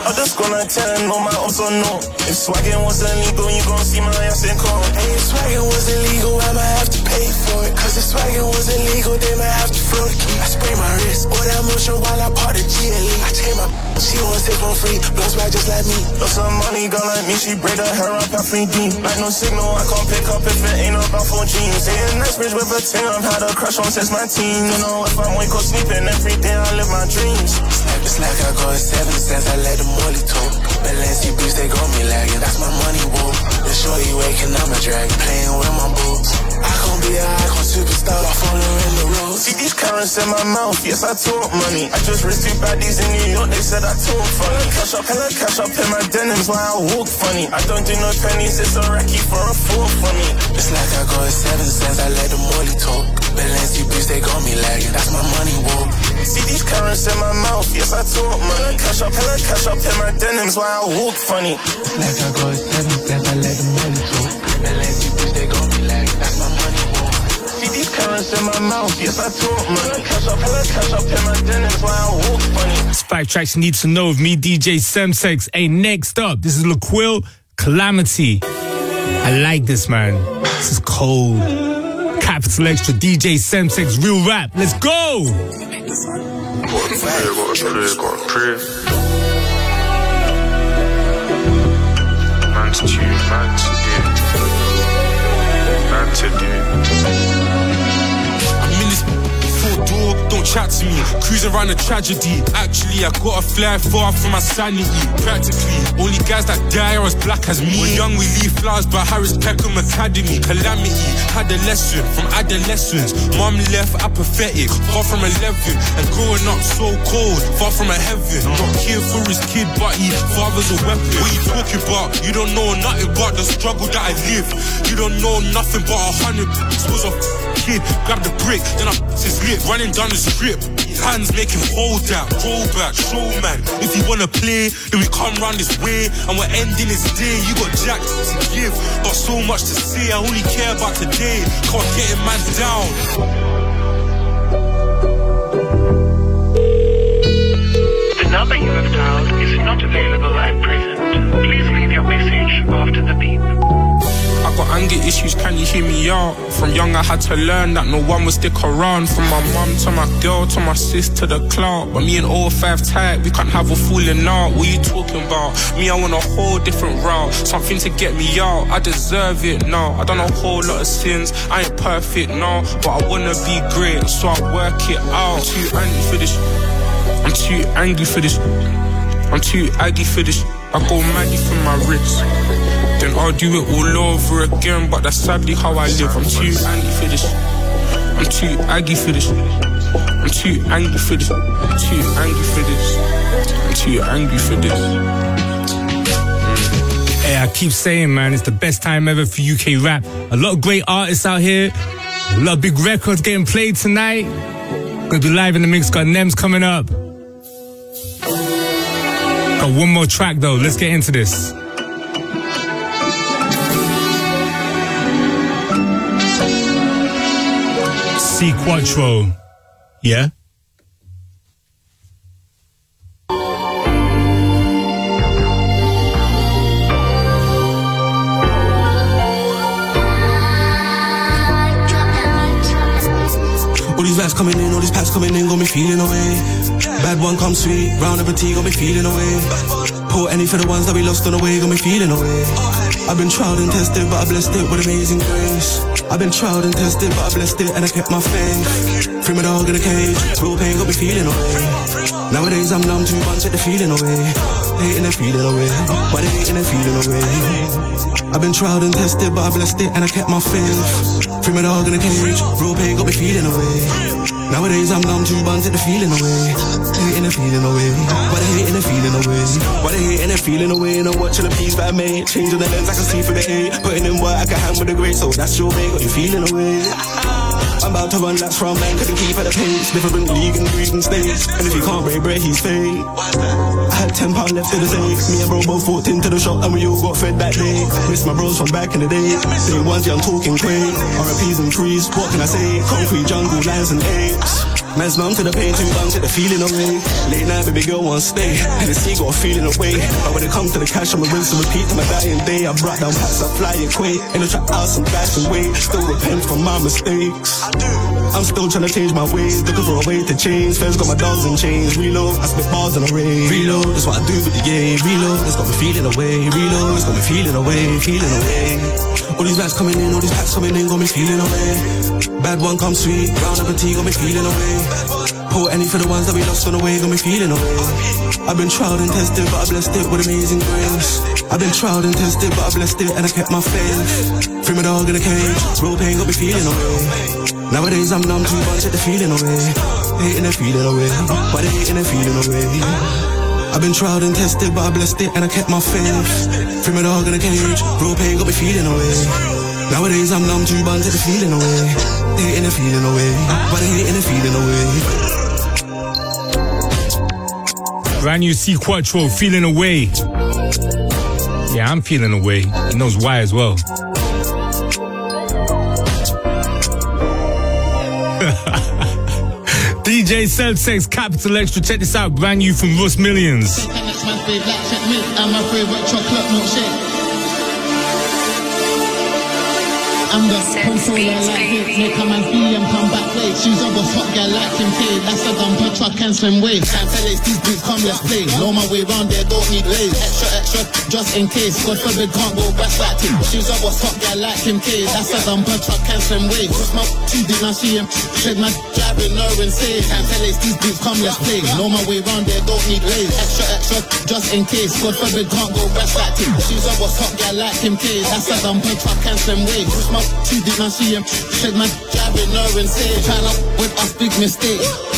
I just gonna tell them no, my also no. If swagging wasn't legal, you gon' see my ass in court. Hey, if swagging wasn't legal, I might have to pay for it. Cause if swagging wasn't legal, they might have to float the key. I spray my wrist, all that motion while I part the G L E. I take my she wants it for free, blow swag just like me. Lots of money, girl like me, she braid her hair up at three D. Like no signal, I can't pick up if it ain't about four jeans. Saying next bridge with a team, I've had a crush on since my teen. You know, if I'm wake up sleeping every day, I live my dreams. It's like I got seven cents, I let the molly talk. Balenci beats, they got me lagging, that's my money walk. The shorty waking, I'm a dragon, playing with my boots. I can't be an icon superstar, I follow in the road. See these carrots in my mouth, yes I talk money. I just risked two baddies in New York, they said I talk funny. Cash up, hella cash up in my denims while I walk funny. I don't do no pennies, it's a recce for a four for me. It's like I got seven cents, I let the molly talk. Balenci beats, they got me lagging, that's my money walk. See these carrots in my mouth, yes I talk money. Cash up, hella cash up in my denims while I walk funny. It's like I got seven cents, I let the molly talk. Balenci beats, they got me lagging, that's my money walk. See these carrots in my mouth, yes I talk money. Cash up, hella cash up in my denims while I walk funny. It's five tracks you need to know of me, D J Semtex. Hey, next up, this is Laquil, Calamity. I like this, man. This is cold. Capital Extra, D J Semtex, real rap. Let's go! Got a prayer, got a prayer, got a prayer. Man's too mad to do. Mad to do. I'm in this four dog, don't chat to me. Cruising around a tragedy. Actually, I got a fly far from my sanity. Practically, only guys that die are as black as me. When young, we leave flowers by Harris Peckham Academy. Calamity, had a lesson from adolescence. Mom left apathetic, far from eleven. And growing up so cold, far from a heaven. Not care for his kid, but he father's a weapon. What you talking about? You don't know nothing about the struggle that I live. You don't know nothing but a hundred. Was a kid, grab the brick, then I his lip, running down the strip. Hands make him hold that, roll back, show man. If you wanna play, then we come round this way, and we're ending this day. You got jack to give, but so much to say. I only care about today, can't get him man down. The number you have dialed is not available at present. Please leave your message after the beep. I got anger issues, can you hear me out? From young I had to learn that no one would stick around. From my mum to my girl to my sis to the clout. But me and oh five tight, we can't have a falling out. What you talking about? Me, I want a whole different route. Something to get me out, I deserve it now. I done a whole lot of sins, I ain't perfect now. But I wanna be great, so I work it out. I'm too angry for this, I'm too angry for this, I'm too aggy for this. I go maggy for my wrist, then I'll do it all over again. But that's sadly how I live. I'm too angry for this, I'm too aggy for this, I'm too angry for this, I'm too angry for this, I'm too angry for this. Mm. Hey, I keep saying, man, it's the best time ever for U K rap. A lot of great artists out here, a lot of big records getting played tonight. Gonna be live in the mix, got Nems coming up. Got one more track though, let's get into this. C Quattro, yeah? All these raps coming in, all these packs coming in, got me feeling away. Bad one come sweet, round up a tea, got me feeling away. Pour any for the ones that we lost on the way, got me feeling away. I've been tried and tested, but I blessed it with amazing grace. I've been tried and tested, but I blessed it and I kept my faith. Free my dog in a cage, real pain got me feeling away. Nowadays I'm numb to bunch, get the feeling away. Hating and feeling away, but they hating and feeling away. I've been tried and tested, but I blessed it and I kept my faith. Free my dog in a cage, real pain got me feeling away. Nowadays I'm numb to bunch, get the feeling away. Hating and feeling away, but they hating and feeling away. But they hating and feeling away, and I'm watching the piece that I made. Changing the lens, I can see through the hate. Putting in work, I can hand with the grace, so that's your way, got you feeling away. I'm about to run laps from man, couldn't keep at the pace. Different league and greed and states. And if you can't break bread, he's fake. I had ten pounds left in the safe. Me and bro both walked into the shop and we all got fed that day. Miss my bros from back in the day. Day ones, yeah, I'm talking quick. R I Ps and trees, what can I say? Concrete jungle, lions and apes. Man's numb to the pain, too bang to the feeling away. Late night, baby girl won't stay. And the sea got a feeling away. But when it comes to the cash, I'm a rinse and repeat to my dying day. I brought down packs, I fly and quake. In the trap house, I'm bashing weight. Still repent from my mistakes. I'm still trying to change my ways, looking for a way to change. Feds got my dogs in chains. Reload, I spit bars in a rain. Reload, that's what I do with the game. Reload, it's got me feeling away. Reload, it's got me feeling away, feeling away. All these rats coming in, all these packs coming in, got me feeling away. Bad one come sweet, round up a tea, got me feeling away. Pour any for the ones that we lost on the way, got me feeling away. I've been tried and tested, but I blessed it with amazing grace. I've been tried and tested, but I blessed it and I kept my faith. Free my dog in a cage, real pain got me feeling away. Nowadays I'm numb too much at the feeling away. Hating and feeling away, but they hating and feeling away. I've been tried and tested, but I blessed it and I kept my faith. Free my dog in a cage, real pain got me feeling away. Nowadays I'm numb too much at the feeling away. Hating and feeling away, but they hating and feeling away. Brand new C Quattro, Feeling Away. Yeah, I'm feeling away. He knows why as well. D J Celtics, Capital Extra, check this out, brand new from Russ Millions. I'm my favorite chocolate milkshake. I'm the controller like it, make a man feel him come back late. Shoes up a hot girl like him kid, that's a dumper truck and slim waist. Can't tell it's these boots come let's play. Know my way round there, don't need lace. Extra, extra, just in case. God forbid can't go back like him. Shoes up a hot girl like him kid, that's a dumper truck and slim waist. Cause my two did not see him, said my driving her insane. Can't tell it's these boots come let's play. Know my way round there, don't need lace. Extra, extra, just in case. God forbid can't go back like him. Shoes up a hot girl like him kid, that's a dumper truck and slim waist. Cause my two did not see him, said my driving her insane. Trying up with us big mistake.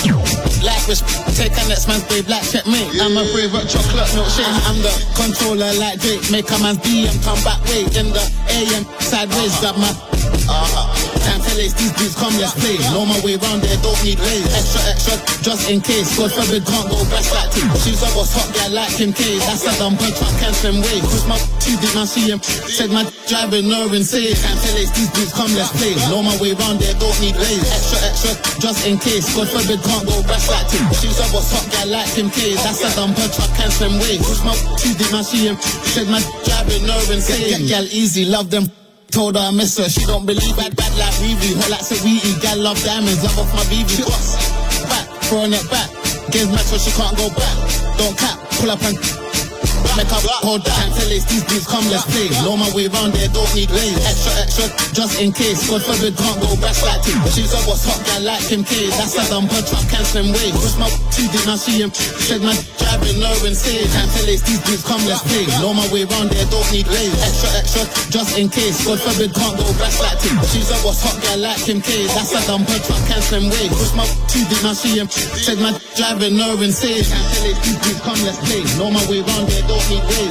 Like respect, take a next man's babe like checkmate. I'm my favorite chocolate milkshake. I'm the controller like Drake. Make a man's D M come back wait. In the A M sideways, grab my uh-huh. Can't tell it's these beats come let's play. Know my way round there, don't need lace. Extra, extra, just in case. God forbid can't go back like him. Shoes up was hot girl like him K. That's a dumper truck and slim way. Cause my two did not see him, said my driving her insane. Can't tell it's these beats come let's play. Know my way round there, don't need lace. Extra, extra, just in case. God forbid can't go back like him. Shoes up was hot girl like him K. That's a dumper truck and slim way. Cause my two did not see him, said my driving her insane. Get girl easy, love them. Told her I miss her, she don't believe bad, bad like Riri. Her like Saweetie, gal love diamonds, love off my B B. Back, throwing it back. Games match so she can't go back. Don't cap, pull up and make up, hold that. Can't tell it's these beats come let's play. Know my way round there, don't need lace. Extra, extra, just in case. God forbid can't go back like him. She's up was hot girl like him K. That's a dumper truck and slim way. Cause my two did not see him, said my driving her insane. Can't tell it's these beats come let's play. Know my way round there, don't need lace. Extra, extra, just in case. God forbid can't go back like him. She's up was hot girl like him K. That's a dumper truck and slim way. Cause my two did not see him, said my driving her insane. Can't tell it's these beats come let's play. Know my way round there, don't.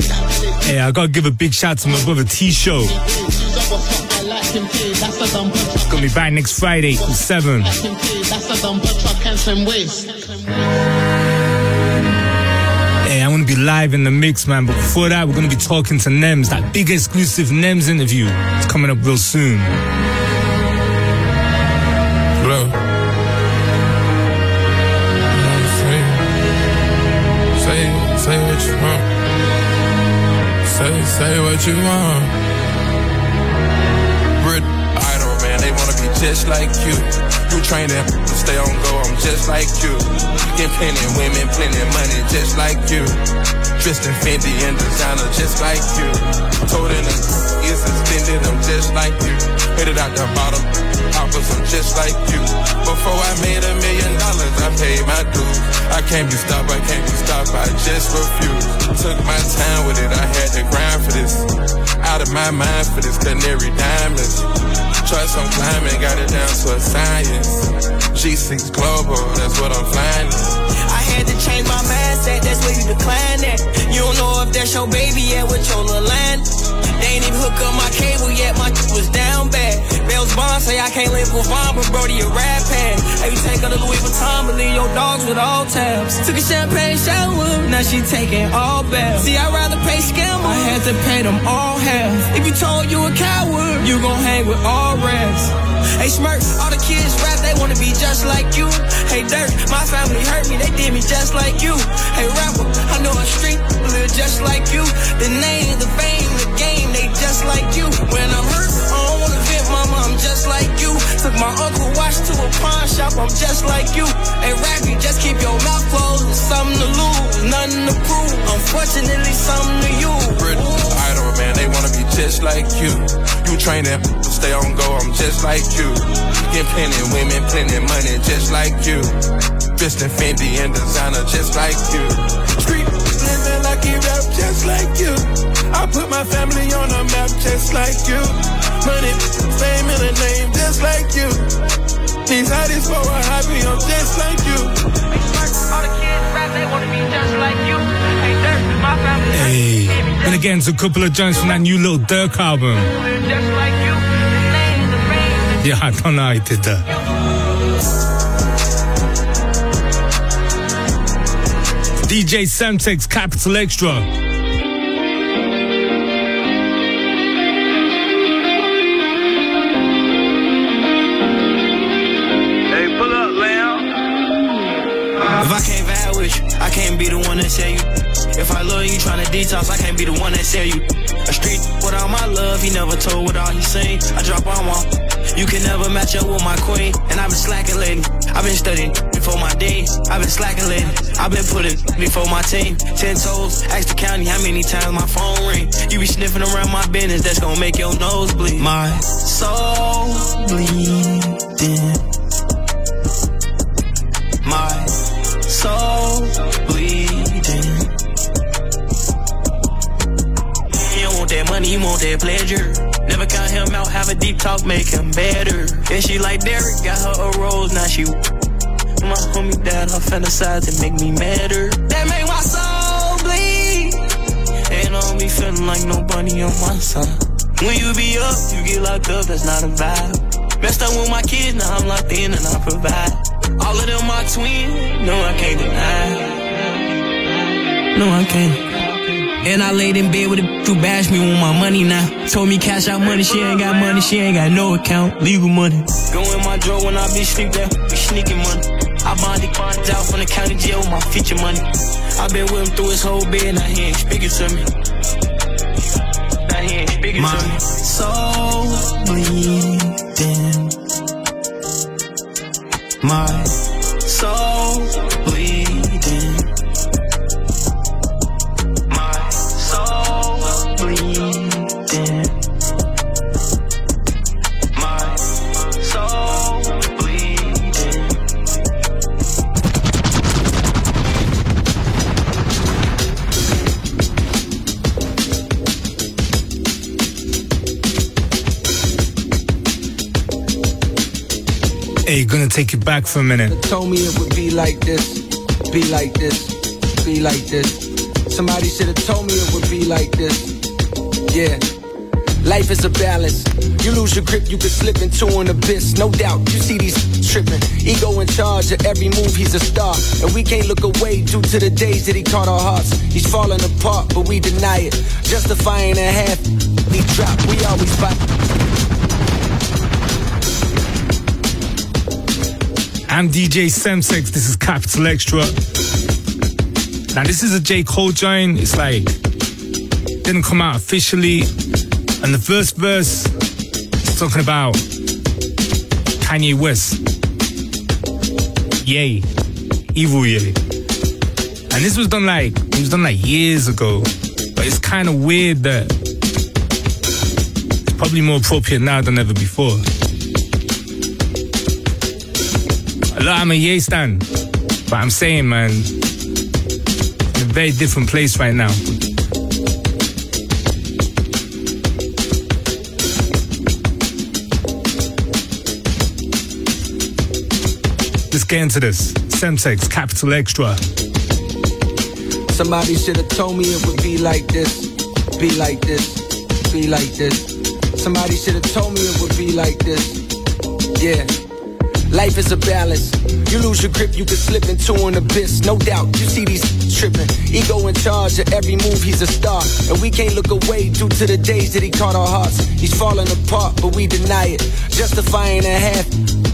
Hey, I gotta give a big shout to my brother T-Show. Gonna be back next Friday at seven. Hey, I'm gonna be live in the mix, man. But before that, we're gonna be talking to Nems. That big exclusive Nems interview. It's coming up real soon. Hello. Say, say what you want. Say, say what you want. Brit, idol, man, they wanna be just like you. You train them to stay on go, I'm just like you. Get plenty of women, plenty of money, just like you. Dressed in Fendi and designer, just like you. Told in the is suspended, I'm just like you. Hit it out the bottom, hoppers, I'm just like you. Before I made a million dollars, I paid my dues. I can't be stopped, I can't be stopped, I just refuse. Took my time with it, I had to grind for this. Out of my mind for this canary diamonds. Trust I'm climbing, got it down to a science. G six Global, that's what I'm flying. I had to change my mindset, that's where you decline that. You don't know if that's your baby yet with your little line. They ain't even hook up my cable yet, my was down bad. Bells Bond say I can't live with Vaughn, but Brody a rap pad. Hey, you take her to Louis Vuitton, but leave your dogs with all tabs. Took a champagne shower, now she taking all baths. See, I'd rather pay scammer, I had to pay them all half. If you told you a coward, you gon' hang with all rats. Hey, Smirk, all the kids rap, they wanna be just like you. Hey Dirt, my family hurt me, they did me just like you. Hey rapper, I know a street live just like you. The name, the fame, the game, they just like you. When I'm hurt, I don't wanna vent, mama, I'm just like you. Took my uncle watch to a pawn shop, I'm just like you. Hey Rappy, just keep your mouth closed, it's something to lose, nothing to prove. Unfortunately, something to you. Idol, man, they wanna be just like you. You train them, stay on go, I'm just like you. Get plenty of women, plenty of money, just like you. Dressed in Fendi and designer, just like you. Street living like he rap, just like you. I put my family on the map, just like you. Money, fame, and a name, just like you. These hotties for a hobby, I'm just like you. All the kids rap, they wanna be just like you. Hey Dirk, my family. Hey, and again, it's a couple of joints from that new little Dirk album. Just like you. The name, the fame. Yeah, I don't know how he did that. D J Semtex, Capital Extra. If I can't vibe with you, I can't be the one that tell you. If I love you, tryna detox, I can't be the one that tell you. A street without my love, he never told what all he seen. I drop on one. You can never match up with my queen. And I've been slacking lately. I've been studying before my day. I've been slacking lately. I've been putting before my team. Ten toes, ask the county how many times my phone ring. You be sniffing around my business, that's gonna make your nose bleed. My soul bleeding. My soul bleeding. You want that money, you want that pleasure. Never count him out, have a deep talk, make him better. And she like Derek, got her a rose, now she my homie dad, her fantasize and make me madder. That make my soul bleed. And I don't be feeling like nobody on my side. When you be up, you get locked up, that's not a vibe. Messed up with my kids, now I'm locked in and I provide. All of them my twins, no I can't deny. No I can't. And I laid in bed with a bitch who bashed me with my money now. Told me cash out money, she ain't got money, she ain't got no account, legal money. Go in my drawer when I be sleep there, be sneaking money. I bonded bonds out from the county jail with my feature money. I been with him through his whole bed, now he ain't speaking to me. Now he ain't speaking my to me. My soul bleeding. My soul bleeding. My soul bleeding. My soul bleeding. Hey, gonna take it back for a minute. Told me it would be like this, be like this, be like this. Somebody should have told me it would be like this. Yeah, life is a balance. You lose your grip, you can slip into an abyss. No doubt, you see these tripping. Ego in charge of every move, he's a star. And we can't look away due to the days that he caught our hearts. He's falling apart, but we deny it. Justifying a half, he dropped, we always fight. I'm D J Semtex, this is Capital Extra. Now this is a J. Cole joint, it's like, didn't come out officially. And the first verse is talking about Kanye West. Yay. Evil Yay. And this was done like, it was done like years ago. But it's kind of weird that it's probably more appropriate now than ever before. Look, I'm a Ye stan, but I'm saying, man, in a very different place right now. Let's get into this. Semtex, Capital Extra. Somebody should have told me it would be like this, be like this, be like this. Somebody should have told me it would be like this. Yeah. Life is a balance. You lose your grip, you can slip into an abyss. No doubt, you see these tripping. Ego in charge of every move, he's a star. And we can't look away due to the days that he caught our hearts. He's falling apart, but we deny it. Justifying a half,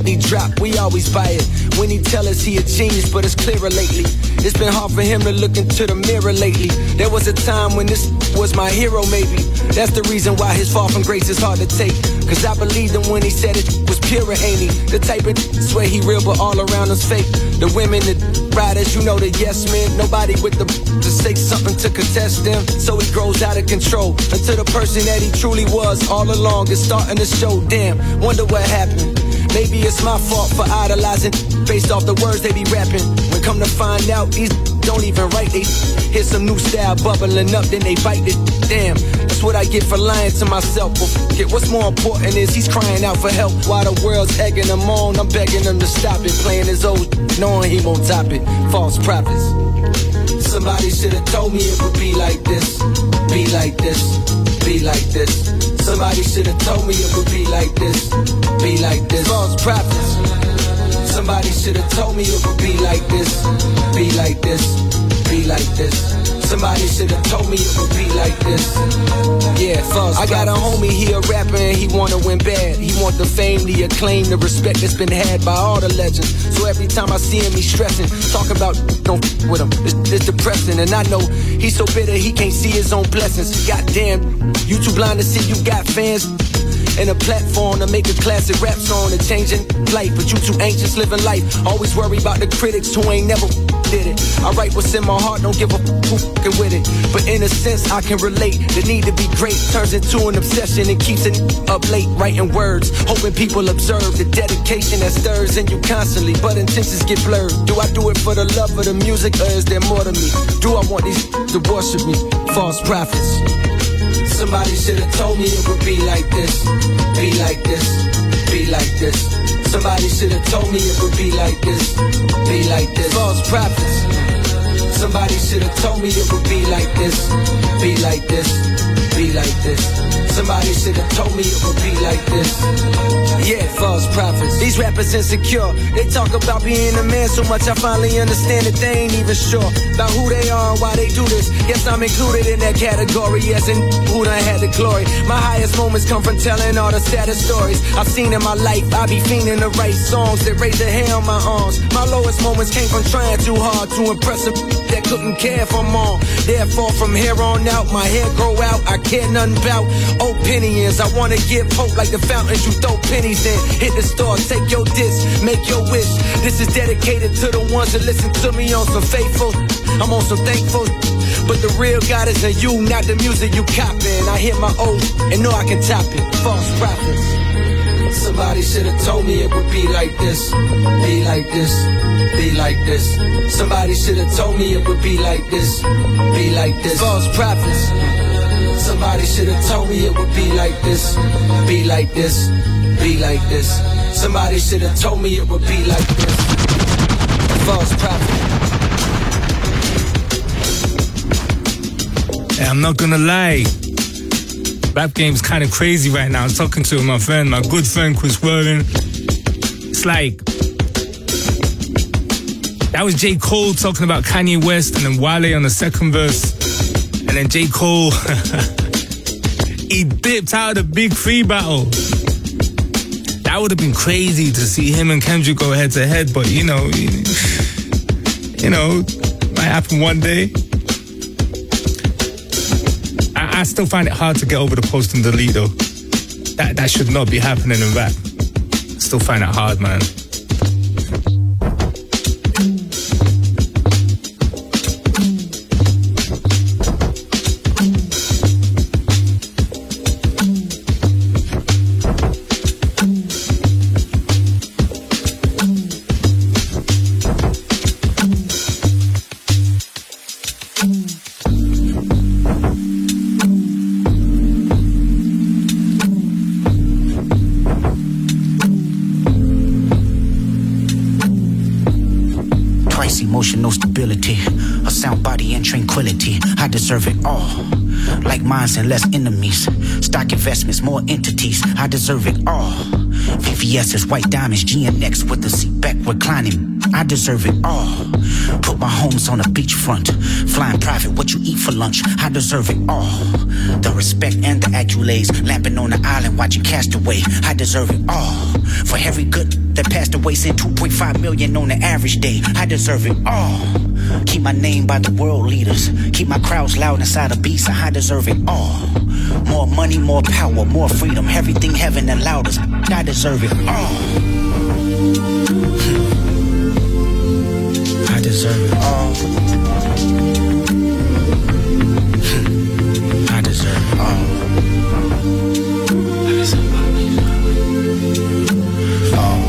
he drop, we always buy it. When he tell us he a genius, but it's clearer lately. It's been hard for him to look into the mirror lately. There was a time when this was my hero, maybe. That's the reason why his fall from grace is hard to take. Cause I believed him when he said it was pure, ain't he? The type of swear he real, but all around us fake. The women, the riders, you know the yes men. Nobody with the to say something to contest them. So he grows out of control until the person that he truly was all along is starting to show. Damn, wonder what happened. Maybe it's my fault for idolizing based off the words they be rapping. When come to find out, these don't even write. They hear some new style bubbling up, then they bite it. Damn, that's what I get for lying to myself. But forget what's more important is he's crying out for help. While the world's egging him on, I'm begging him to stop it. Playing his old, knowing he won't top it. False prophets. Somebody should've told me it would be like this. Be like this, be like this. Somebody should've told me it would be like this. Be like this. False prophets. Somebody should've told me it would be like this. Be like this, be like this. Somebody should've told me it would be like this. Yeah, false. I got a homie, he a rapper and he wanna win bad. He want the fame, the acclaim, the respect that's been had by all the legends. So every time I see him, he's stressing. Talking about don't f with him, it's, it's depressing. And I know he's so bitter he can't see his own blessings. Goddamn, you too blind to see you got fans. And a platform to make a classic rap song and changing life, but you too anxious living life. Always worry about the critics who ain't never did it. I write what's in my heart, don't give a who fucking with it. But in a sense, I can relate. The need to be great turns into an obsession and keeps it up late, writing words, hoping people observe the dedication that stirs in you constantly. But intentions get blurred. Do I do it for the love of the music, or is there more to me? Do I want these to worship me? False prophets. Somebody should've told me it would be like this. Be like this, be like this. Somebody should've told me it would be like this. Be like this. False prophets. Somebody should've told me it would be like this. Be like this, be like this. Somebody should've told me it would be like this. Yeah, false prophets. These rappers insecure. They talk about being a man so much I finally understand that they ain't even sure about who they are and why they do this. Yes, I'm included in that category, yes, and who done had the glory. My highest moments come from telling all the saddest stories I've seen in my life. I be fiending to write songs that raise the hair on my arms. My lowest moments came from trying too hard to impress them that couldn't care for more. Therefore, from here on out, my hair grow out. I care nothing about opinions. I wanna give hope like the fountains you throw pennies in. Hit the store, take your diss, make your wish. This is dedicated to the ones that listen to me on some faithful. I'm on some thankful. But the real God is in you, not the music you copying. I hit my oath and know I can top it. False prophets. Somebody should've told me it would be like this. Be like this, be like this. Somebody should've told me it would be like this. Be like this. False prophets. Somebody should've told me it would be like this. Be like this, be like this. Somebody should've told me it would be like this. False prophet. Hey, I'm not gonna lie. Rap game's kind of crazy right now. I was talking to my friend, my good friend Chris Werlin. It's like, that was J. Cole talking about Kanye West, and then Wale on the second verse. And then J. Cole, he dipped out of the Big Three battle. That would have been crazy to see him and Kendrick go head to head, but you know, you know, might happen one day. I still find it hard to get over the post and delete though. That that should not be happening in rap. I still find it hard, man. Emotional stability, a sound body and tranquility. I deserve it all. Like minds and less enemies. Stock investments, more entities. I deserve it all. V V S's, white diamonds, G N X with the seat back reclining. I deserve it all. Put my homes on a beachfront, flying private, what you eat for lunch, I deserve it all. The respect and the accolades, lamping on the island, watching Castaway, I deserve it all. For every good that passed away, sent two point five million on the average day, I deserve it all. Keep my name by the world leaders, keep my crowds loud inside a beast, I deserve it all. More money, more power, more freedom, everything heaven allowed us, I deserve it all. I deserve it all. I deserve it all. I deserve it all.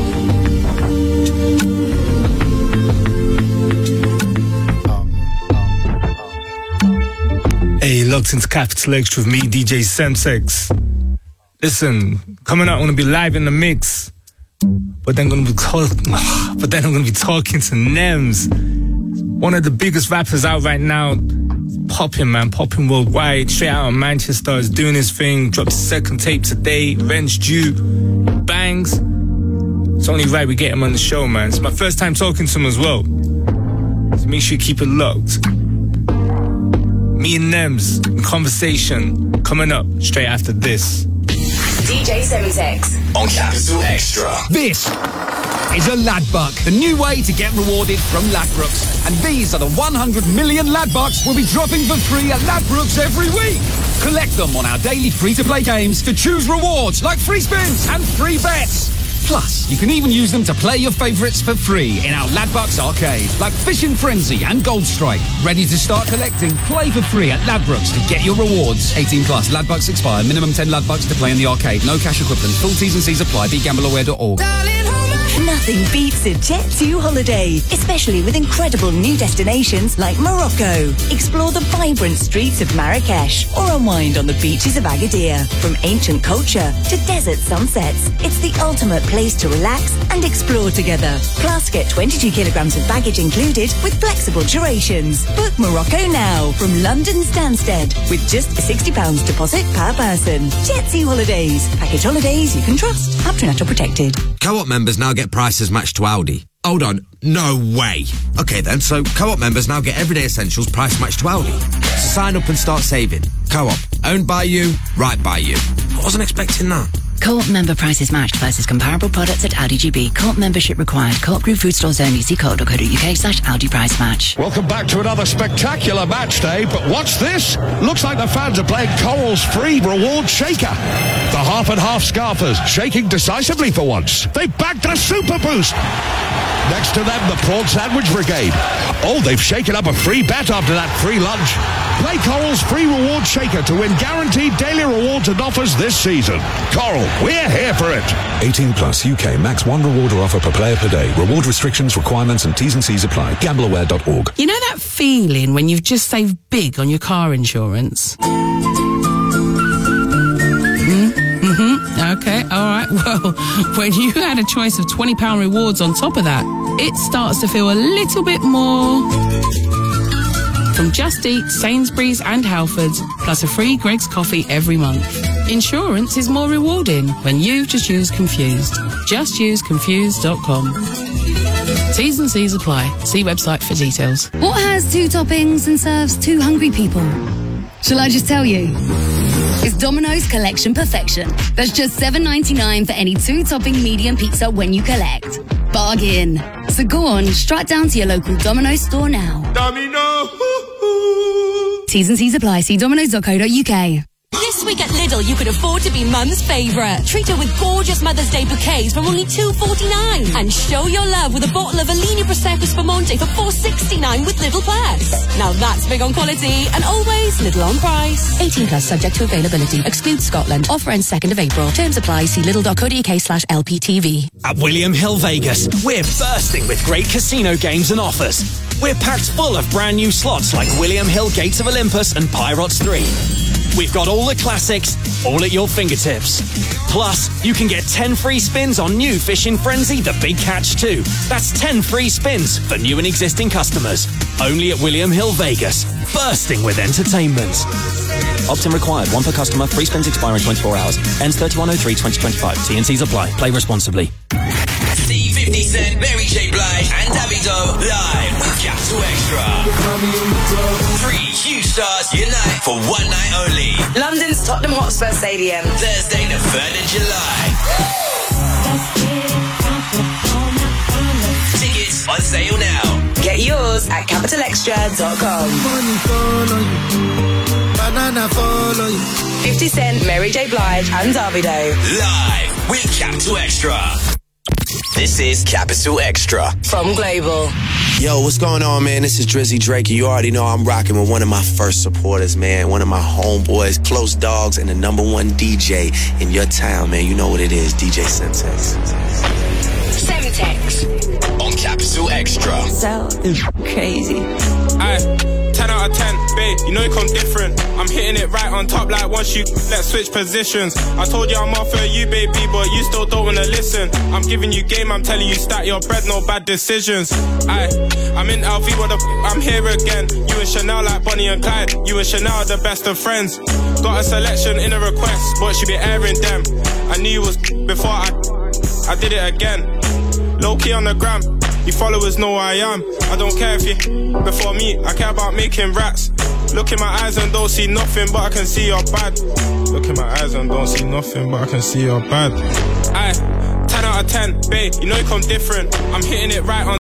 Hey, locked into Capital Extra with me, D J Semsex. Listen, coming out, I'm gonna be live in the mix. But then I'm gonna be talk- but then I'm gonna be talking to Nems, one of the biggest rappers out right now, popping man, popping worldwide, straight out of Manchester, is doing his thing, dropped his second tape today, Rent's Due, bangs. It's only right we get him on the show, man. It's my first time talking to him as well, so make sure you keep it locked. Me and Nems in conversation coming up straight after this. D J Semsex on Capital Extra. This is a Ladbuck, the new way to get rewarded from Ladbrokes. And these are the one hundred million Ladbucks we'll be dropping for free at Ladbrokes every week. Collect them on our daily free-to-play games to choose rewards like free spins and free bets. Plus, you can even use them to play your favourites for free in our Ladbucks arcade, like Fishing Frenzy and Gold Strike. Ready to start collecting? Play for free at Ladbrokes to get your rewards. eighteen plus, Ladbucks expire. Minimum ten Ladbucks to play in the arcade. No cash equivalent. Full T's and C's apply. be gamble aware dot org. Nothing beats a Jet two holiday, especially with incredible new destinations like Morocco. Explore the vibrant streets of Marrakesh or unwind on the beaches of Agadir. From ancient culture to desert sunsets, it's the ultimate place to relax and explore together. Plus, get twenty-two kilograms of baggage included with flexible durations. Book Morocco now from London Stansted with just a sixty pounds deposit per person. Jet two Holidays. Package holidays you can trust. Up to natural protected. Co-op members now get prices matched to Aldi. Hold on, no way. Okay then, so Co-op members now get everyday essentials price matched to Aldi. So sign up and start saving. Co-op, owned by you, right by you. I wasn't expecting that. Co-op member prices matched versus comparable products at Aldi G B. Co-op membership required. Co-op Group Food Stores only. See co op dot co dot uk slash Aldi price match. Welcome back to another spectacular match day, but what's this? Looks like the fans are playing Coral's free reward shaker. The half and half scarfers shaking decisively for once. They backed a super boost. Next to them, the prawn sandwich brigade. Oh, they've shaken up a free bet after that free lunch. Play Coral's free reward shaker to win guaranteed daily rewards and offers this season. Coral, we're here for it. eighteen plus U K max one reward or offer per player per day. Reward restrictions, requirements and T's and C's apply. gamble aware dot org. You know that feeling when you've just saved big on your car insurance? Mm-hmm. Okay, all right. Well, when you add a choice of twenty pounds rewards on top of that, it starts to feel a little bit more. From Just Eat, Sainsbury's and Halfords, plus a free Greggs coffee every month. Insurance is more rewarding when you just use Confused. Just use confused dot com. T's and C's apply. See website for details. What has two toppings and serves two hungry people? Shall I just tell you? It's Domino's Collection Perfection. That's just seven ninety-nine for any two-topping medium pizza when you collect. Bargain. So go on, straight down to your local Domino's store now. Domino! T's and C's apply. See domino's dot co dot uk. This week at Lidl, you could afford to be mum's favourite. Treat her with gorgeous Mother's Day bouquets for only two forty-nine. And show your love with a bottle of Alenia Prosecco Spumante for four sixty-nine with Lidl Plus. Now that's big on quality and always Lidl on price. eighteen plus subject to availability. Excludes Scotland. Offer ends second of April. Terms apply. See lidl dot co dot uk slash L P T V. At William Hill Vegas, we're bursting with great casino games and offers. We're packed full of brand new slots like William Hill Gates of Olympus and Pirates three. We've got all the classics, all at your fingertips. Plus, you can get ten free spins on new Fishing Frenzy, The Big Catch two. That's ten free spins for new and existing customers. Only at William Hill Vegas, bursting with entertainment. Opt-in required. One per customer. Free spins expire in twenty-four hours. Ends thirty-one oh three twenty twenty-five. T and C's apply. Play responsibly. C fifty-six Cent, Mary J. Blige, and Davido live with Capital Extra. Three huge stars unite for one night only. London's Tottenham Hotspur Stadium. Thursday the third of July. Tickets on sale now. Get yours at capital extra dot com. Money follow you. Banana follow you. fifty Cent, Mary J. Blige, and Davido. Live with Capital Extra. This is Capital Extra. From Global. Yo, what's going on, man? This is Drizzy Drake. You already know I'm rocking with one of my first supporters, man. One of my homeboys, close dogs, and the number one D J in your town, man. You know what it is, D J Semtex. Semtex. On Capital Extra. So crazy. Aye. ten out of ten, babe, you know you come different. I'm hitting it right on top like once you let's switch positions. I told you I'm off for you, baby, but you still don't wanna listen. I'm giving you game, I'm telling you stack your bread, no bad decisions. Aye, I'm in L V, what the f- I'm here again. You and Chanel like Bonnie and Clyde. You and Chanel are the best of friends. Got a selection in a request, but she be airing them. I knew you was before I, I did it again. Low key on the gram. You followers know who I am. I don't care if you before me. I care about making rats. Look in my eyes and don't see nothing, but I can see you're bad. Look in my eyes and don't see nothing, but I can see you're bad. Aye, ten out of ten, babe, you know you come different. I'm hitting it right on